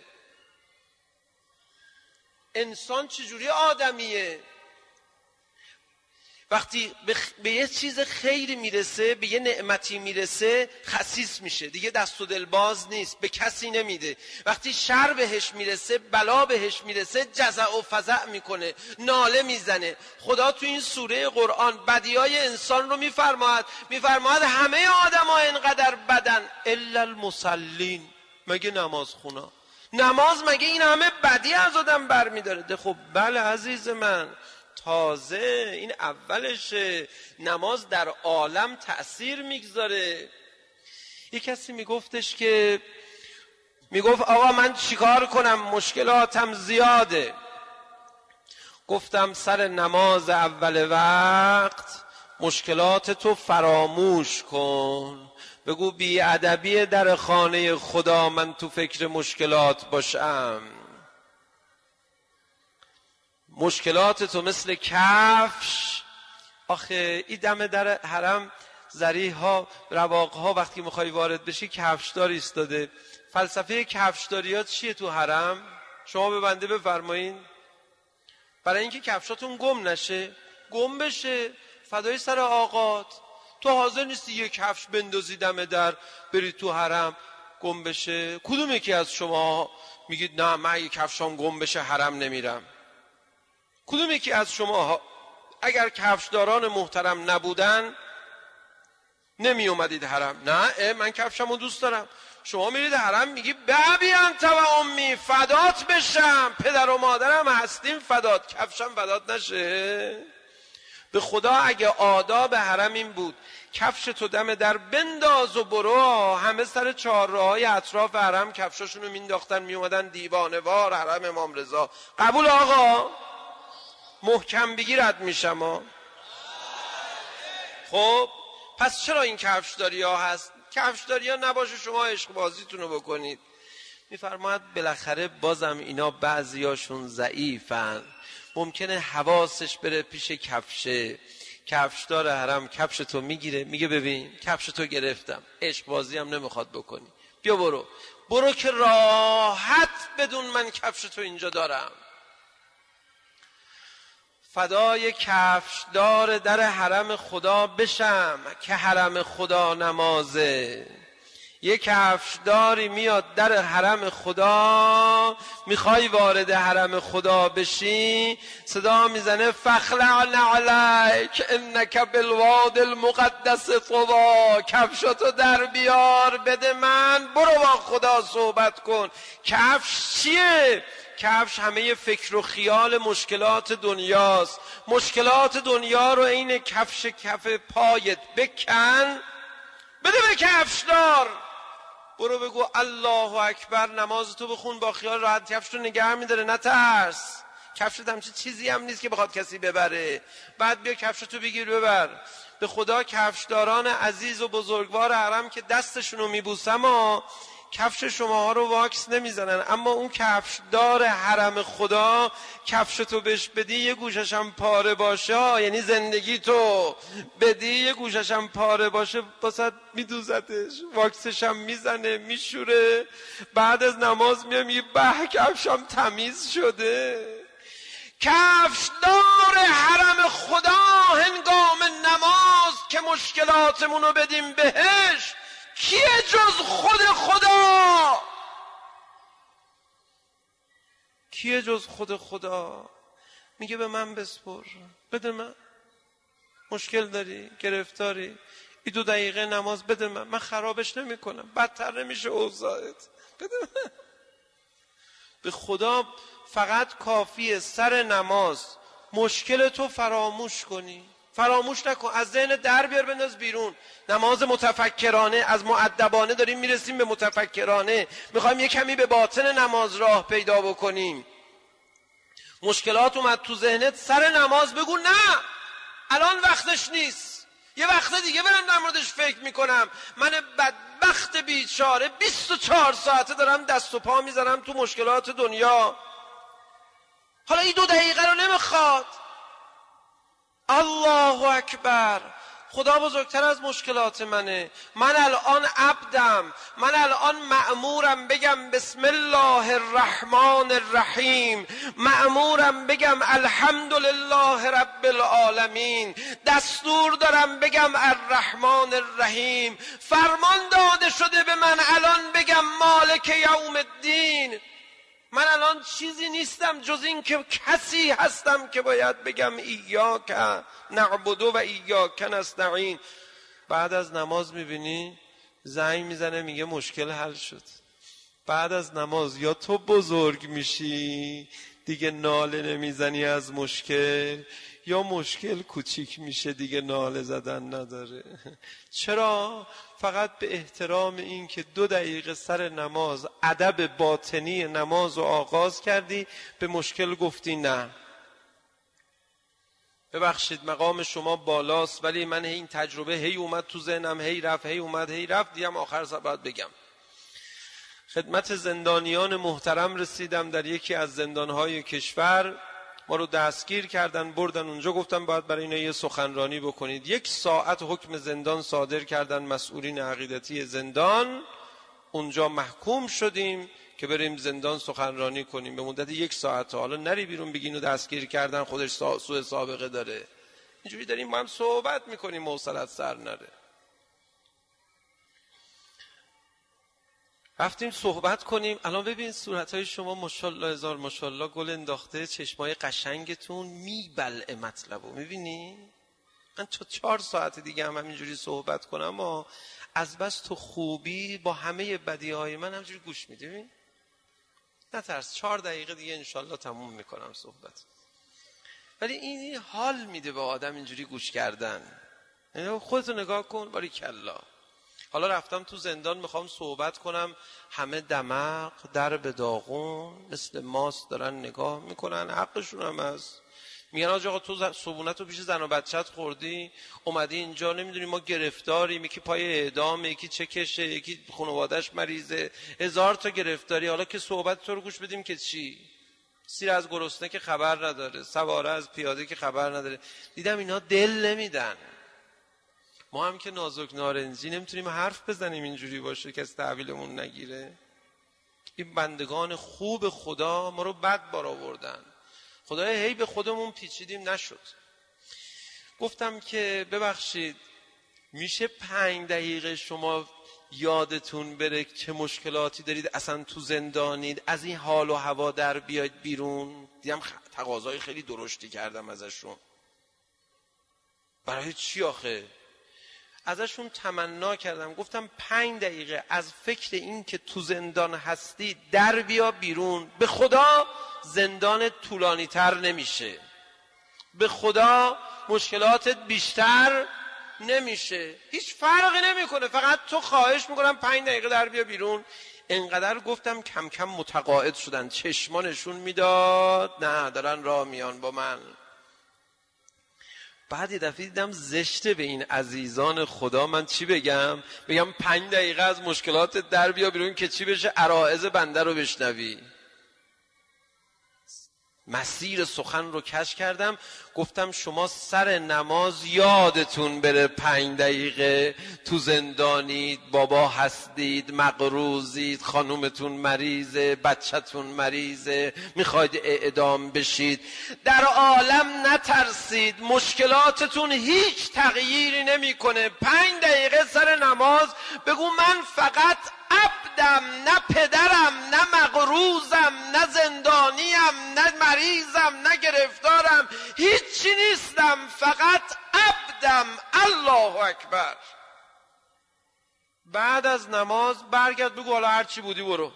انسان چجوری آدمیه؟ وقتی به, خ... به یه چیز خیری میرسه، به یه نعمتی میرسه، خسیس میشه دیگه، دست و دل باز نیست، به کسی نمیده. وقتی شر بهش میرسه، بلا بهش میرسه، جزع و فزع میکنه، ناله میزنه. خدا تو این سوره قرآن بدیهای انسان رو میفرماید، میفرماید همه آدم ها اینقدر بدن الا المصلین، مگه نماز خونا. نماز مگه این همه بدی از آدم بر میداره؟ خب بله عزیز من، تازه این اولشه. نماز در عالم تأثیر میگذاره. یک کسی میگفتش که میگفت آقا من چیکار کنم، مشکلاتم زیاده. گفتم سر نماز اول وقت مشکلات تو فراموش کن، بگو بی ادبی در خانه خدا من تو فکر مشکلات باشم. مشکلات تو مثل کفش، آخه این دم در حرم زریح ها رواق ها وقتی میخوای وارد بشی کفشدار ایستاده. فلسفه کفشداری ها چیه تو حرم؟ شما به بنده بفرمایین. برای اینکه کفشاتون گم نشه، گم بشه، فدای سر آقات. تو حاضر نیستی یک کفش بندازی دم در بری تو حرم گم بشه؟ کدوم یکی از شما میگید نه من یک کفشام گم بشه حرم نمیرم؟ کدوم یکی از شما اگر کفشداران محترم نبودن نمی اومدید حرم؟ نه من کفشمو دوست دارم. شما میرید حرم میگی بابی انت و امی، فدات بشم، پدر و مادرم هستیم فدات، کفشم فدات نشه؟ به خدا اگه آداب حرم این بود کفش تو دم در بنداز و برو، همه سر چهارراهای اطراف حرم کفشاشونو مینداختن میومدن دیوانه وار حرم امام رضا. قبول آقا؟ محکم بگی رد میشم ها. خب پس چرا این کفشداری ها هست؟ کفشداری ها نباشه شما عشق بازیتونو بکنید. میفرماید بالاخره بازم اینا بعضیاشون ضعیفن، ممکنه حواسش بره پیش کفشه. کفشدار حرم کفش تو میگیره میگه ببین کفش تو گرفتم، عشق بازی هم نمیخواد بکنی، بیا برو برو که راحت بدون من کفش تو اینجا دارم. فدای کفشدار در حرم خدا بشم که حرم خدا نمازه. یک کفشداری میاد در حرم خدا، میخوای وارد حرم خدا بشی، صدا میزنه فخلع نعلیک انک بالواد المقدس طوا، کفشاتو در بیار بده من، برو با خدا صحبت کن. کفش چیه؟ کفش همه فکر و خیال مشکلات دنیاست. مشکلات دنیا رو عین کفش کف پایت بکن بده به کفشدار، برو بگو الله اکبر، نمازتو بخون با خیال راحت، کفشتو نگه میداره، نترس. کفشت همچه چیزی هم نیست که بخواد کسی ببره. بعد بیا کفشتو بگیر ببر. به خدا کفشداران عزیز و بزرگوار حرم که دستشونو میبوسم و کفش شماها رو واکس نمیزنن، اما اون کفشدار حرم خدا کفشتو بهش بدی یه گوششم پاره باشه، یعنی زندگی تو بدی یه گوششم پاره باشه، باسد میدوزتش، واکسشم میزنه میشوره، بعد از نماز میام میگه به کفشم تمیز شده. کفشدار حرم خدا هنگام نماز که مشکلاتمونو بدیم بهش، کیه جز خود خدا؟ کیه جز خود خدا؟ میگه به من بسپر، بده من. مشکل داری، گرفتاری، این دو دقیقه نماز بده من، من خرابش نمی کنم، بدتر نمیشه اوضاعت، بده من. به خدا فقط کافیه سر نماز مشکل تو فراموش کنی. فراموش نکن، از ذهن در بیار بنداز بیرون. نماز متفکرانه، از مؤدبانه داریم میرسیم به متفکرانه، میخوایم یه کمی به باطن نماز راه پیدا بکنیم. مشکلات اومد تو ذهنت سر نماز بگو نه الان وقتش نیست، یه وقت دیگه برم در موردش فکر میکنم. من بدبخت بیچاره بیست و چهار ساعته دارم دست و پا میذارم تو مشکلات دنیا، حالا این دو دقیقه رو نمیخواد. الله اکبر. خدا بزرگتر از مشکلات منه. من الان عبدم، من الان مأمورم بگم بسم الله الرحمن الرحیم، مأمورم بگم الحمدلله رب العالمین، دستور دارم بگم الرحمن الرحیم، فرمان داده شده به من الان بگم مالک یوم الدین. من الان چیزی نیستم جز این که کسی هستم که باید بگم ایاک نعبد و ایاک نستعین. بعد از نماز میبینی زنگ میزنه میگه مشکل حل شد. بعد از نماز یا تو بزرگ میشی دیگه ناله نمیزنی از مشکل، یا مشکل کوچیک میشه دیگه ناله زدن نداره. چرا؟ فقط به احترام این که دو دقیقه سر نماز ادب باطنی نماز رو آغاز کردی، به مشکل گفتی نه ببخشید مقام شما بالاست ولی من این تجربه هی اومد تو ذهنم، هی رفت هی اومد هی رفت، دیدم آخر سر باید بگم. خدمت زندانیان محترم رسیدم در یکی از زندانهای کشور، ما رو دستگیر کردن بردن اونجا، گفتم باید برای اینا یه سخنرانی بکنید. یک ساعت حکم زندان صادر کردن مسئولین عقیدتی زندان، اونجا محکوم شدیم که بریم زندان سخنرانی کنیم به مدت یک ساعت. حالا نری بیرون بگی اینو دستگیر کردن خودش سوء سابقه داره. اینجوری داریم ما هم صحبت میکنیم موصلت سر نره. رفتیم صحبت کنیم. الان ببین صورتهای شما ماشاءالله هزار ماشاءالله گل انداخته، چشمای قشنگتون میبلعه مطلبو. میبینی؟ من تا چهار ساعت دیگه هم همینجوری صحبت کنم و از بس تو خوبی با همه بدیهای من همینجوری گوش میدی. ببین نترس، چهار دقیقه دیگه انشالله تموم میکنم صحبت. ولی این حال میده به آدم اینجوری گوش کردن. خودتو نگاه کن باریکلا. حالا رفتم تو زندان میخوام صحبت کنم، همه دمق در به داغون مثل ماست دارن نگاه میکنن، حقشون هم هست. میگن آقا تو صبونت رو پیش زن و بچت خوردی اومدی اینجا، نمیدونی ما گرفتاریم، یکی پای اعدام، یکی چکشه، یکی خانواده‌اش مریضه، هزار تا گرفتاری. حالا که صحبت تو رو گوش بدیم که چی؟ سیر از گرسنه که خبر نداره، سواره از پیاده که خبر نداره. دیدم اینا دل نمیدن. ما هم که نازک نارنجی نمیتونیم حرف بزنیم اینجوری باشه که از تحویلمون نگیره. این بندگان خوب خدا ما رو بد بار آوردن. خدای هی به خودمون پیچیدیم نشد. گفتم که ببخشید میشه پنج دقیقه شما یادتون بره چه مشکلاتی دارید، اصلا تو زندانید، از این حال و هوا در بیاید بیرون. دیدم تقاضای خیلی درشتی کردم ازشون. برای چی آخه؟ ازشون تمنا کردم، گفتم پنج دقیقه از فکر این که تو زندان هستی در بیا بیرون. به خدا زندان طولانی تر نمیشه، به خدا مشکلاتت بیشتر نمیشه، هیچ فرقی نمیکنه. فقط تو خواهش میکنم پنج دقیقه در بیا بیرون. انقدر گفتم کم کم متقاعد شدن، چشمانشون میداد نه دارن راه میان با من. بعد یه دفعه دیدم زشته به این عزیزان خدا من چی بگم؟ بگم پنج دقیقه از مشکلات در بیا بیرون که چی بشه؟ عرائض بنده رو بشنوی. مسیر سخن رو کش کردم. گفتم شما سر نماز یادتون بره پنج دقیقه تو زندانید، بابا هستید، مقروضید، خانومتون مریضه، بچه‌تون مریضه، میخواید اعدام بشید. در عالم نترسید، مشکلاتتون هیچ تغییری نمیکنه. پنج دقیقه سر نماز بگو من فقط عبدم، نه پدرم، نه مقروضم، نه زندانیم، نه مریضم، نه گرفتارم، هیچی نیستم، فقط عبدم. الله اکبر. بعد از نماز برگرد بگو حالا هر چی بودی برو.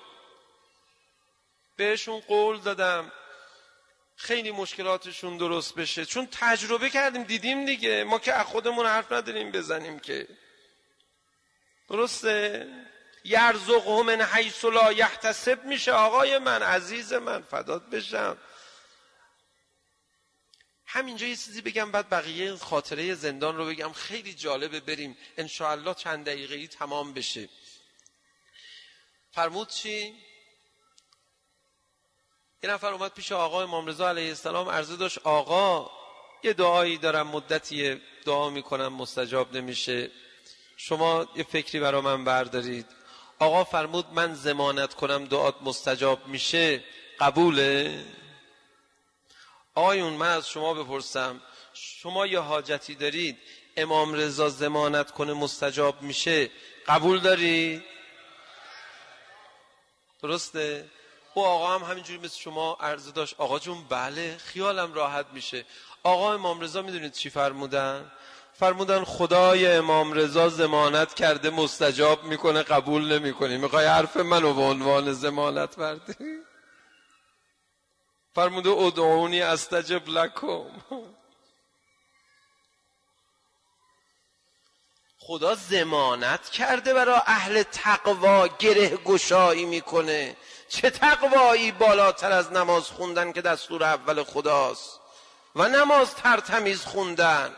بهشون قول دادم خیلی مشکلاتشون درست بشه، چون تجربه کردیم دیدیم دیگه. ما که از خودمون حرف نداریم بزنیم که. درسته؟ یرزقهم من حیث لا یحتسب میشه. آقای من، عزیز من، فدات بشم. همینجا یه چیزی بگم بعد بقیه خاطره زندان رو بگم. خیلی جالبه، بریم انشاءالله چند دقیقه‌ای تمام بشه. فرمود چی؟ یه نفر اومد پیش آقا امام رضا علیه السلام، عرضه داشت آقا یه دعایی دارم مدتیه دعا میکنم مستجاب نمیشه، شما یه فکری برا من بردارید. آقا فرمود من ضمانت کنم دعات مستجاب میشه، قبوله؟ آقایون من از شما بپرسم، شما یه حاجتی دارید امام رضا ضمانت کنه مستجاب میشه، قبول دارید؟ درسته؟ او آقا هم همینجوری مثل شما عرضه داشت، آقا جون بله خیالم راحت میشه. آقا امام رضا میدونید چی فرمودن؟ فرمودن خدای امام رضا ضمانت کرده مستجاب میکنه، قبول نمیکنی، میخوای حرف منو به عنوان ضمانت بردی؟ فرموده ادعونی استجب لکم. خدا ضمانت کرده برای اهل تقوا گره گشایی میکنه. چه تقوایی بالاتر از نماز خوندن که دستور اول خداست و نماز ترتمیز خوندن.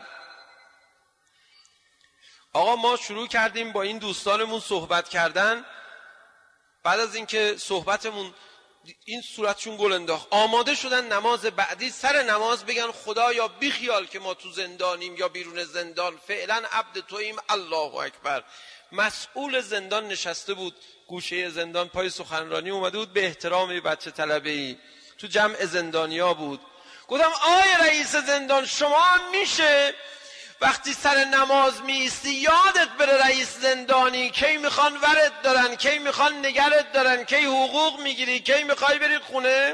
آقا ما شروع کردیم با این دوستانمون صحبت کردن. بعد از اینکه صحبتمون این صورتشون گل انداخت، آماده شدن نماز بعدی، سر نماز بگن خدایا بی خیال که ما تو زندانیم یا بیرون زندان، فعلا عبد توییم، الله اکبر. مسئول زندان نشسته بود گوشه زندان، پای سخنرانی اومده بود به احترام بچه طلبه‌ای تو جمع زندانیا بود. گفتم آقای رئیس زندان شما میشه وقتی سر نماز میستی یادت بره رئیس زندانی کی میخوان ورد دارن، کی میخوان نگرت دارن، کی حقوق میگیری، کی میخوای بری خونه؟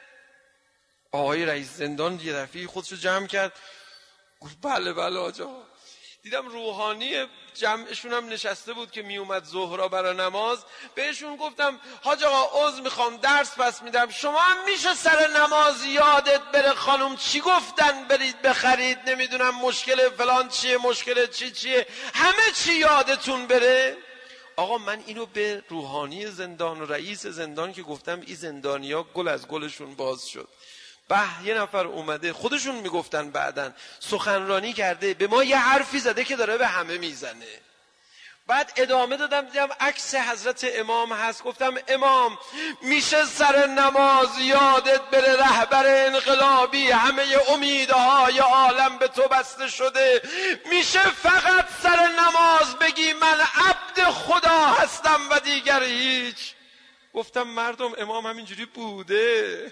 آقای رئیس زندان یه دفعه خودشو جمع کرد، گفت بله بله آجا. دیدم روحانی جمعشون هم نشسته بود که می اومد ظهرا برای نماز. بهشون گفتم حاج آقا عذر میخوام درس پس میدم، شما هم میشه سر نماز یادت بره خانم چی گفتن برید بخرید، نمیدونم مشکل فلان چیه، مشکل چی چیه، همه چی یادتون بره. آقا من اینو به روحانی زندان و رئیس زندان که گفتم این زندانیا گل از گلشون باز شد. به یه نفر اومده خودشون میگفتن بعدن سخنرانی کرده به ما یه حرفی زده که داره به همه میزنه. بعد ادامه دادم دیدم عکس حضرت امام هست، گفتم امام میشه سر نماز یادت بره رهبر انقلابی، همه امیدهای عالم به تو بسته شده، میشه فقط سر نماز بگی من عبد خدا هستم و دیگر هیچ. گفتم مردم امام همینجوری بوده.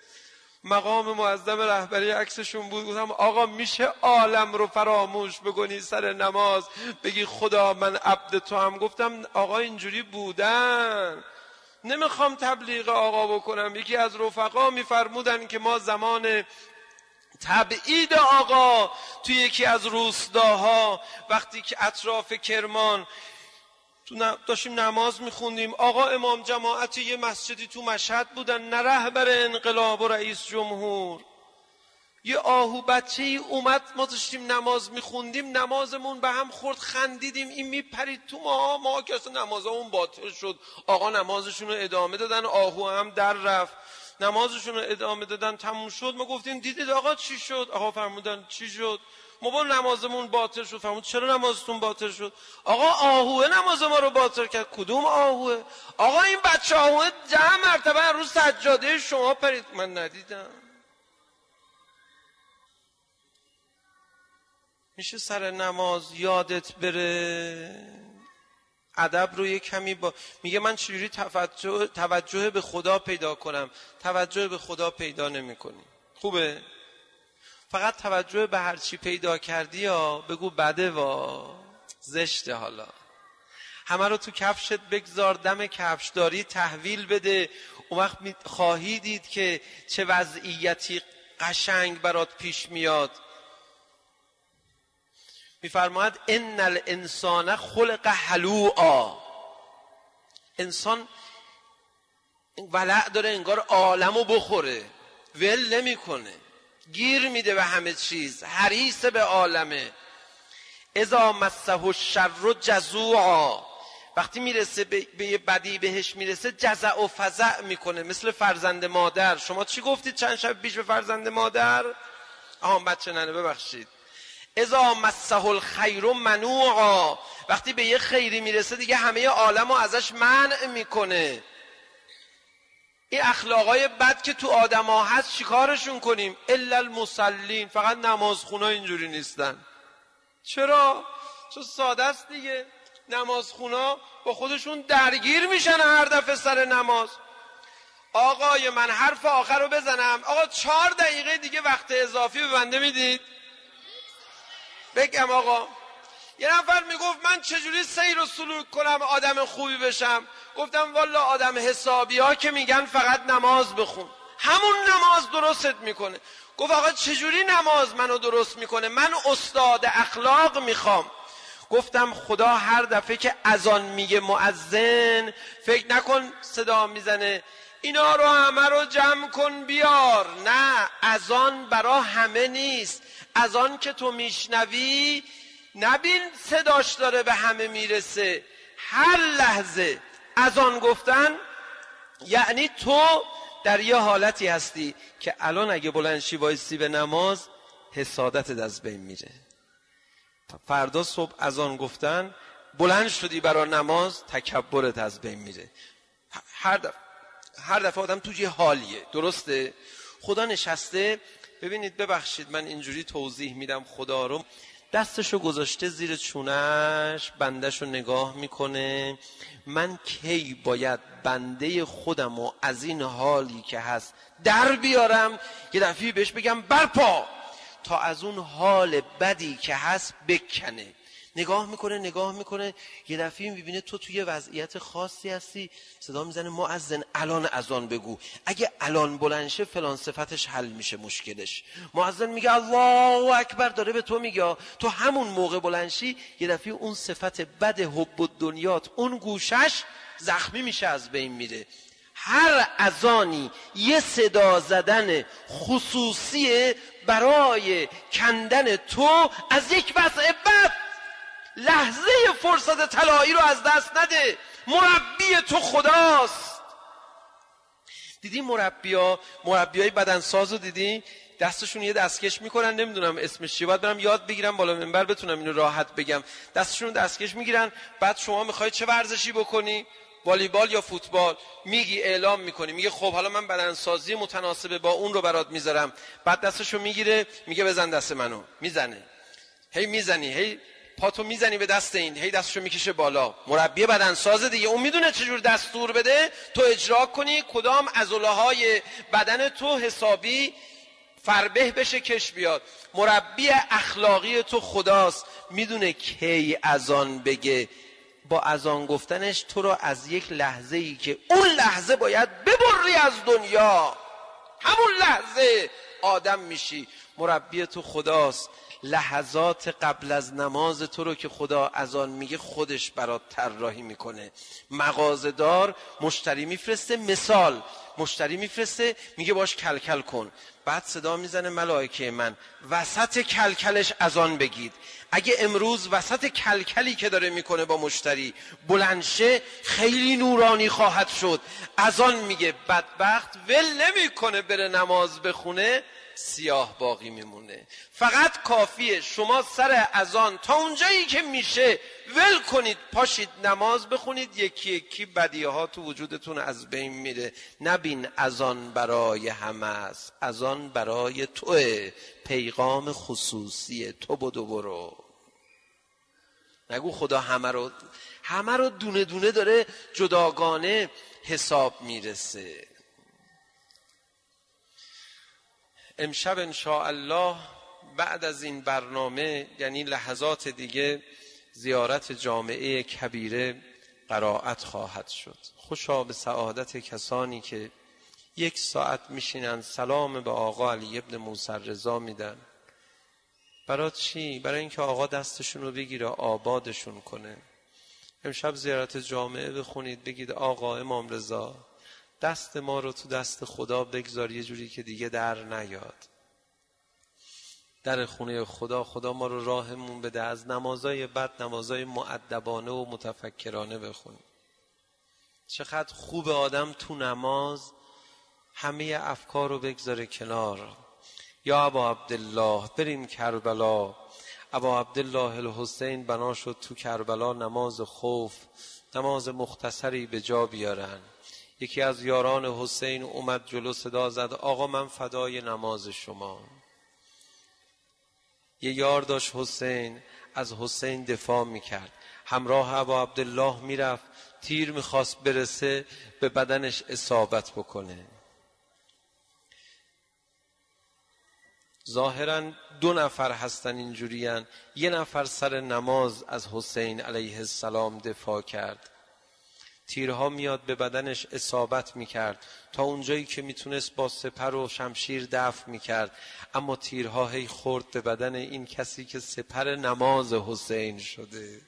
مقام معظم رهبری عکسشون بود. گفتم آقا میشه عالم رو فراموش بکنی سر نماز بگی خدا من عبد تو هم؟ گفتم آقا اینجوری بودن. نمیخوام تبلیغ آقا بکنم. یکی از رفقا میفرمودن که ما زمان تبعید آقا توی یکی از روستاها وقتی که اطراف کرمان تو داشتیم نماز میخوندیم، آقا امام جماعت یه مسجدی تو مشهد بودن، نه رهبر انقلاب و رئیس جمهور، یه آهو بچه ای اومد، ما داشتیم نماز میخوندیم، نمازمون به هم خورد، خندیدیم، این میپرید تو ما، ما که اصلا نمازمون باطل شد. آقا نمازشون رو ادامه دادن، آهو هم در رفت، نمازشون رو ادامه دادن، تموم شد. ما گفتیم دیدید آقا چی شد؟ آقا فرمودن چی شد؟ ما با نمازمون باطل شد. فرمود چرا نمازتون باطل شد؟ آقا آهوه نماز ما رو باطل کرد. کدوم آهوه؟ آقا این بچه آهوه ده مرتبه هر روز سجاده شما پرید. من ندیدم. میشه سر نماز یادت بره ادب رو یک کمی با... میگه من چجوری توجه توجه به خدا پیدا کنم؟ توجه به خدا پیدا نمی‌کنی. خوبه؟ فقط توجه به هر چی پیدا کردی یا بگو بده و زشته. حالا همه رو تو کفشت بگذار، دم کفشداری تحویل بده، اون وقت خواهی دید که چه وضعیتی قشنگ برات پیش میاد. میفرماید ان الانسان خلق هلوعا، انسان ولع داره انگار عالمو بخوره، ول نمیکنه، گیر میده به همه چیز، حریص به عالمه. اذا مسه الشر جزوعا، وقتی میرسه به یه بدی بهش میرسه جزع و فزع میکنه، مثل فرزند مادر. شما چی گفتید چند شب پیش به فرزند مادر؟ آها بچه ننه ببخشید. اذا مسه الخیر منوعا، وقتی به یه خیری میرسه دیگه همه عالمو ازش منع میکنه. این اخلاقای بد که تو آدما هست چیکارشون کنیم؟ الا المصلین، فقط نمازخونا اینجوری نیستن. چرا؟ چون ساده است دیگه. نماز خونا با خودشون درگیر میشن هر دفعه سر نماز. آقای من حرف آخر رو بزنم. آقا چهار دقیقه دیگه وقت اضافی به بنده میدید؟ بگم آقا. یه نفر میگفت من چجوری سیر و سلوک کنم آدم خوبی بشم؟ گفتم والا آدم حسابی ها که میگن فقط نماز بخون، همون نماز درستت میکنه. گفت آقا چجوری نماز منو درست میکنه؟ من استاد اخلاق میخوام. گفتم خدا هر دفعه که اذان میگه مؤذن، فکر نکن صدا میزنه اینا رو همه رو جمع کن بیار. نه، اذان برا همه نیست. اذان که تو میشنوی نبین صداش داره به همه میرسه. هر لحظه اذان گفتن یعنی تو در یه حالتی هستی که الان اگه بلند شی وایسی به نماز، حسادتت از بین میره. فردا صبح اذان گفتن بلند شدی برای نماز، تکبرت از بین میره. هر دفعه هر دفعه آدم تو یه حالیه. درسته؟ خدا نشسته. ببینید ببخشید من اینجوری توضیح میدم، خدا رو دستشو گذاشته زیر چونش، بندشو نگاه میکنه. من کی باید بنده خودم و از این حالی که هست در بیارم، یه دفعه بهش بگم برپا، تا از اون حال بدی که هست بکنه. نگاه میکنه نگاه میکنه یه دفعه میبینه تو توی وضعیت خاصی هستی، صدا میزنه مؤذن الان اذان بگو. اگه الان بلند شه فلان صفتش حل میشه مشکلش. مؤذن میگه الله اکبر، داره به تو میگه. تو همون موقع بلند شی، یه دفعه اون صفت بد حب الدنیات اون گوشش زخمی میشه، از بین میره. هر اذانی یه صدا زدن خصوصی برای کندن تو از یک وضع بد. لحظه فرصت طلایی رو از دست نده. مربی تو خداست. دیدی مربیا مربیای بدنساز رو دیدی دستشون یه دستکش میکنن، نمیدونم اسمش چیه، باید برم یاد بگیرم بالا منبر بتونم اینو راحت بگم. دستشون دستکش میگیرن، بعد شما میخوای چه ورزشی بکنی، والیبال یا فوتبال، میگی اعلام میکنی، میگه خب حالا من بدنسازی متناسب با اون رو برات میذارم. بعد دستشو میگیره میگه بزن دست منو، میزنه. هی میزنی، هی پاتو میزنی به دست این، هی دستشو میکشه بالا. مربی بدنساز دیگه، اون میدونه چجور دستور بده تو اجرا کنی، کدام عضله‌های بدن تو حسابی فربه بشه کش بیاد. مربی اخلاقی تو خداست، میدونه کی اذان بگه. با اذان گفتنش تو رو از یک لحظه ای که اون لحظه باید ببری از دنیا، همون لحظه آدم میشی. مربی تو خداست. لحظات قبل از نماز تو رو که خدا اذان میگه خودش برات طراحی میکنه. مغازه‌دار مشتری میفرسته، مثال مشتری میفرسته میگه باش کلکل کن، بعد صدا میزنه ملائکه من وسط کلکلش اذان بگید. اگه امروز وسط کلکلی که داره میکنه با مشتری بلند شه، خیلی نورانی خواهد شد. اذان میگه، بدبخت ول نمیکنه بره نماز بخونه، سیاه باقی میمونه. فقط کافیه شما سر اذان تا اونجایی که میشه ول کنید، پاشید نماز بخونید، یکی یکی بدیها تو وجودتون از بین میره. نبین اذان برای همه است، اذان برای توه، پیغام خصوصیه، تو بدو برو. نگو خدا همه رو همه رو دونه دونه داره جداگانه حساب میرسه. امشب انشاءالله بعد از این برنامه، یعنی لحظات دیگه، زیارت جامعه کبیره قرائت خواهد شد. خوشا به سعادت کسانی که یک ساعت میشینن سلام به آقا علی ابن موسی رضا میدن. برای چی؟ برای اینکه آقا دستشون رو بگیره آبادشون کنه. امشب زیارت جامعه بخونید، بگید آقا امام رضا دست ما رو تو دست خدا بگذار، یه جوری که دیگه در نیاد. در خونه خدا، خدا ما رو راهمون بده. از نمازای بد نمازای مؤدبانه و متفکرانه بخونیم. چقدر خوب آدم تو نماز همه افکار رو بگذاره کنار. یا ابا عبدالله بریم کربلا. ابا عبدالله الحسین بنا شد تو کربلا نماز خوف، نماز مختصری به جا بیارن. یکی از یاران حسین اومد جلو، صدا زد آقا من فدای نماز شما. یه یار داشت حسین، از حسین دفاع میکرد. همراه ابا عبدالله میرفت، تیر میخواست برسه به بدنش اصابت بکنه. ظاهرا دو نفر هستن اینجورین. یه نفر سر نماز از حسین علیه السلام دفاع کرد، تیرها میاد به بدنش اصابت میکرد، تا اونجایی که میتونست با سپر و شمشیر دفع میکرد، اما تیرها هی خورد به بدن این کسی که سپر نماز حسین شده.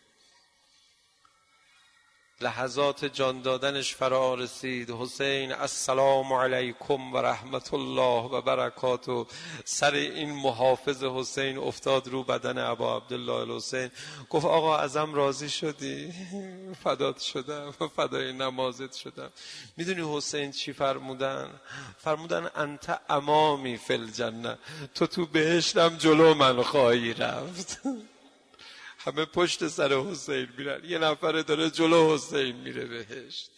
لحظات جان دادنش فرا رسید. حسین السلام علیکم و رحمت الله و برکاته. سر این محافظ حسین افتاد رو بدن ابا عبدالله الحسین، گفت آقا ازم راضی شدی؟ فدات شدم، فدای نمازت شدم. میدونی حسین چی فرمودن؟ فرمودن انت امامی فی الجنه، تو تو بهشتم جلو من خواهی رفت. همه پشت سر حسین میرن، یه نفر داره جلو حسین میره بهشت.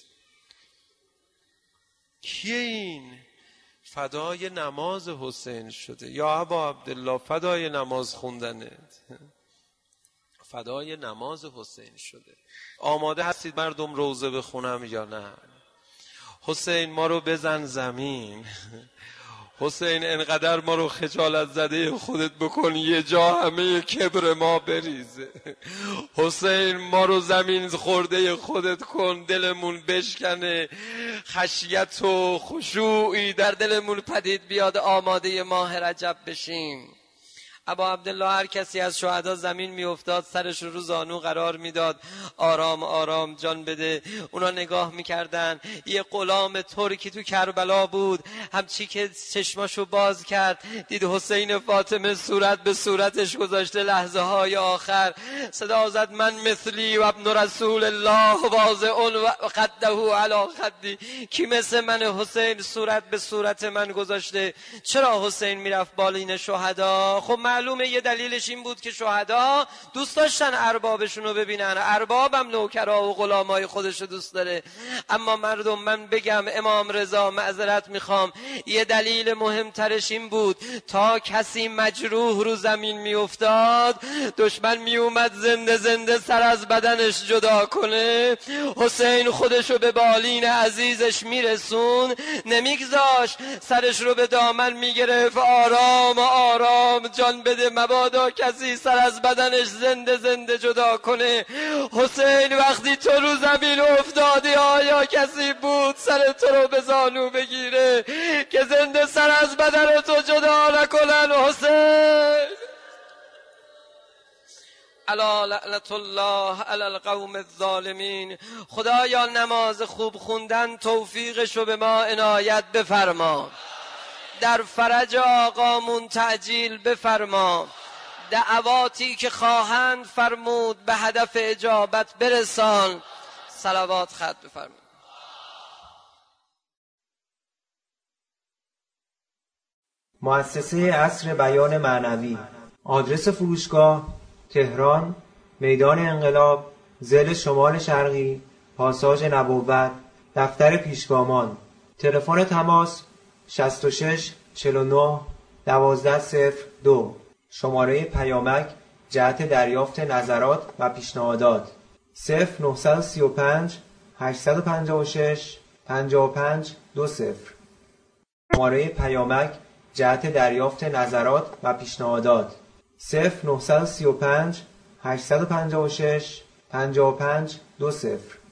کیه این؟ فدای نماز حسین شده. یا ابا عبدالله فدای نماز خوندنت، فدای نماز حسین شده. آماده هستید مردم روزه بخونم یا نه؟ حسین ما رو بزن زمین. حسین انقدر ما رو خجالت زده خودت بکن یه جا همه کبر ما بریزه. حسین ما رو زمین خورده خودت کن، دلمون بشکنه، خشیت و خشوعی در دلمون پدید بیاد، آماده ماه رجب بشیم. ابا عبدالله هر کسی از شهدا زمین می افتاد سرش رو زانو قرار میداد، آرام آرام جان بده. اونا نگاه میکردن. یه غلام ترکی تو کربلا بود، همچی که چشماشو باز کرد دید حسین فاطمه صورت به صورتش گذاشته. لحظه های آخر صدا زد من مثلی و ابن رسول الله واضع و قده علی خدی. کی مثل من حسین صورت به صورت من گذاشته؟ چرا حسین میرفت بالین شهدا؟ خب معلومه یه دلیلش این بود که شهدا دوست داشتن اربابشون رو ببینن. اربابم نوکرا و غلامای خودش رو دوست داره. اما مردم من بگم امام رضا معذرت میخوام، یه دلیل مهمترش این بود تا کسی مجروح رو زمین میافتاد دشمن میومد زنده زنده سر از بدنش جدا کنه. حسین خودشو به بالین عزیزش میرسون، نمیگذاشت، سرش رو به دامن میگرفت، آرام آرام جان بده مبادا کسی سر از بدنش زنده زنده جدا کنه. حسین وقتی تو رو زمین افتادی آیا کسی بود سر تو رو به زانو بگیره که زنده سر از بدن تو جدا نکنن؟ حسین الا لعنت الله علی القوم الظالمین. خدایا نماز خوب خوندن توفیقشو به ما عنایت بفرما، در فرج آقامون تعجیل بفرما، دعواتی که خواهند فرمود به هدف اجابت برسان. صلوات خط بفرما. مؤسسه عصر بیان معنوی. آدرس فروشگاه تهران، میدان انقلاب، ضلع شمال شرقی، پاساژ نبوت، دفتر پیشگامان. تلفن تماس شصت و شش چهل و نه دوازده صفر دو. شماره پیامک جهت دریافت نظرات و پیشنهادات صفر نه سه پنج هشت پنج شش پنج پنج دو صفر. شماره پیامک جهت دریافت نظرات و پیشنهادات صفر نه سه پنج هشت پنج شش پنج پنج دو صفر.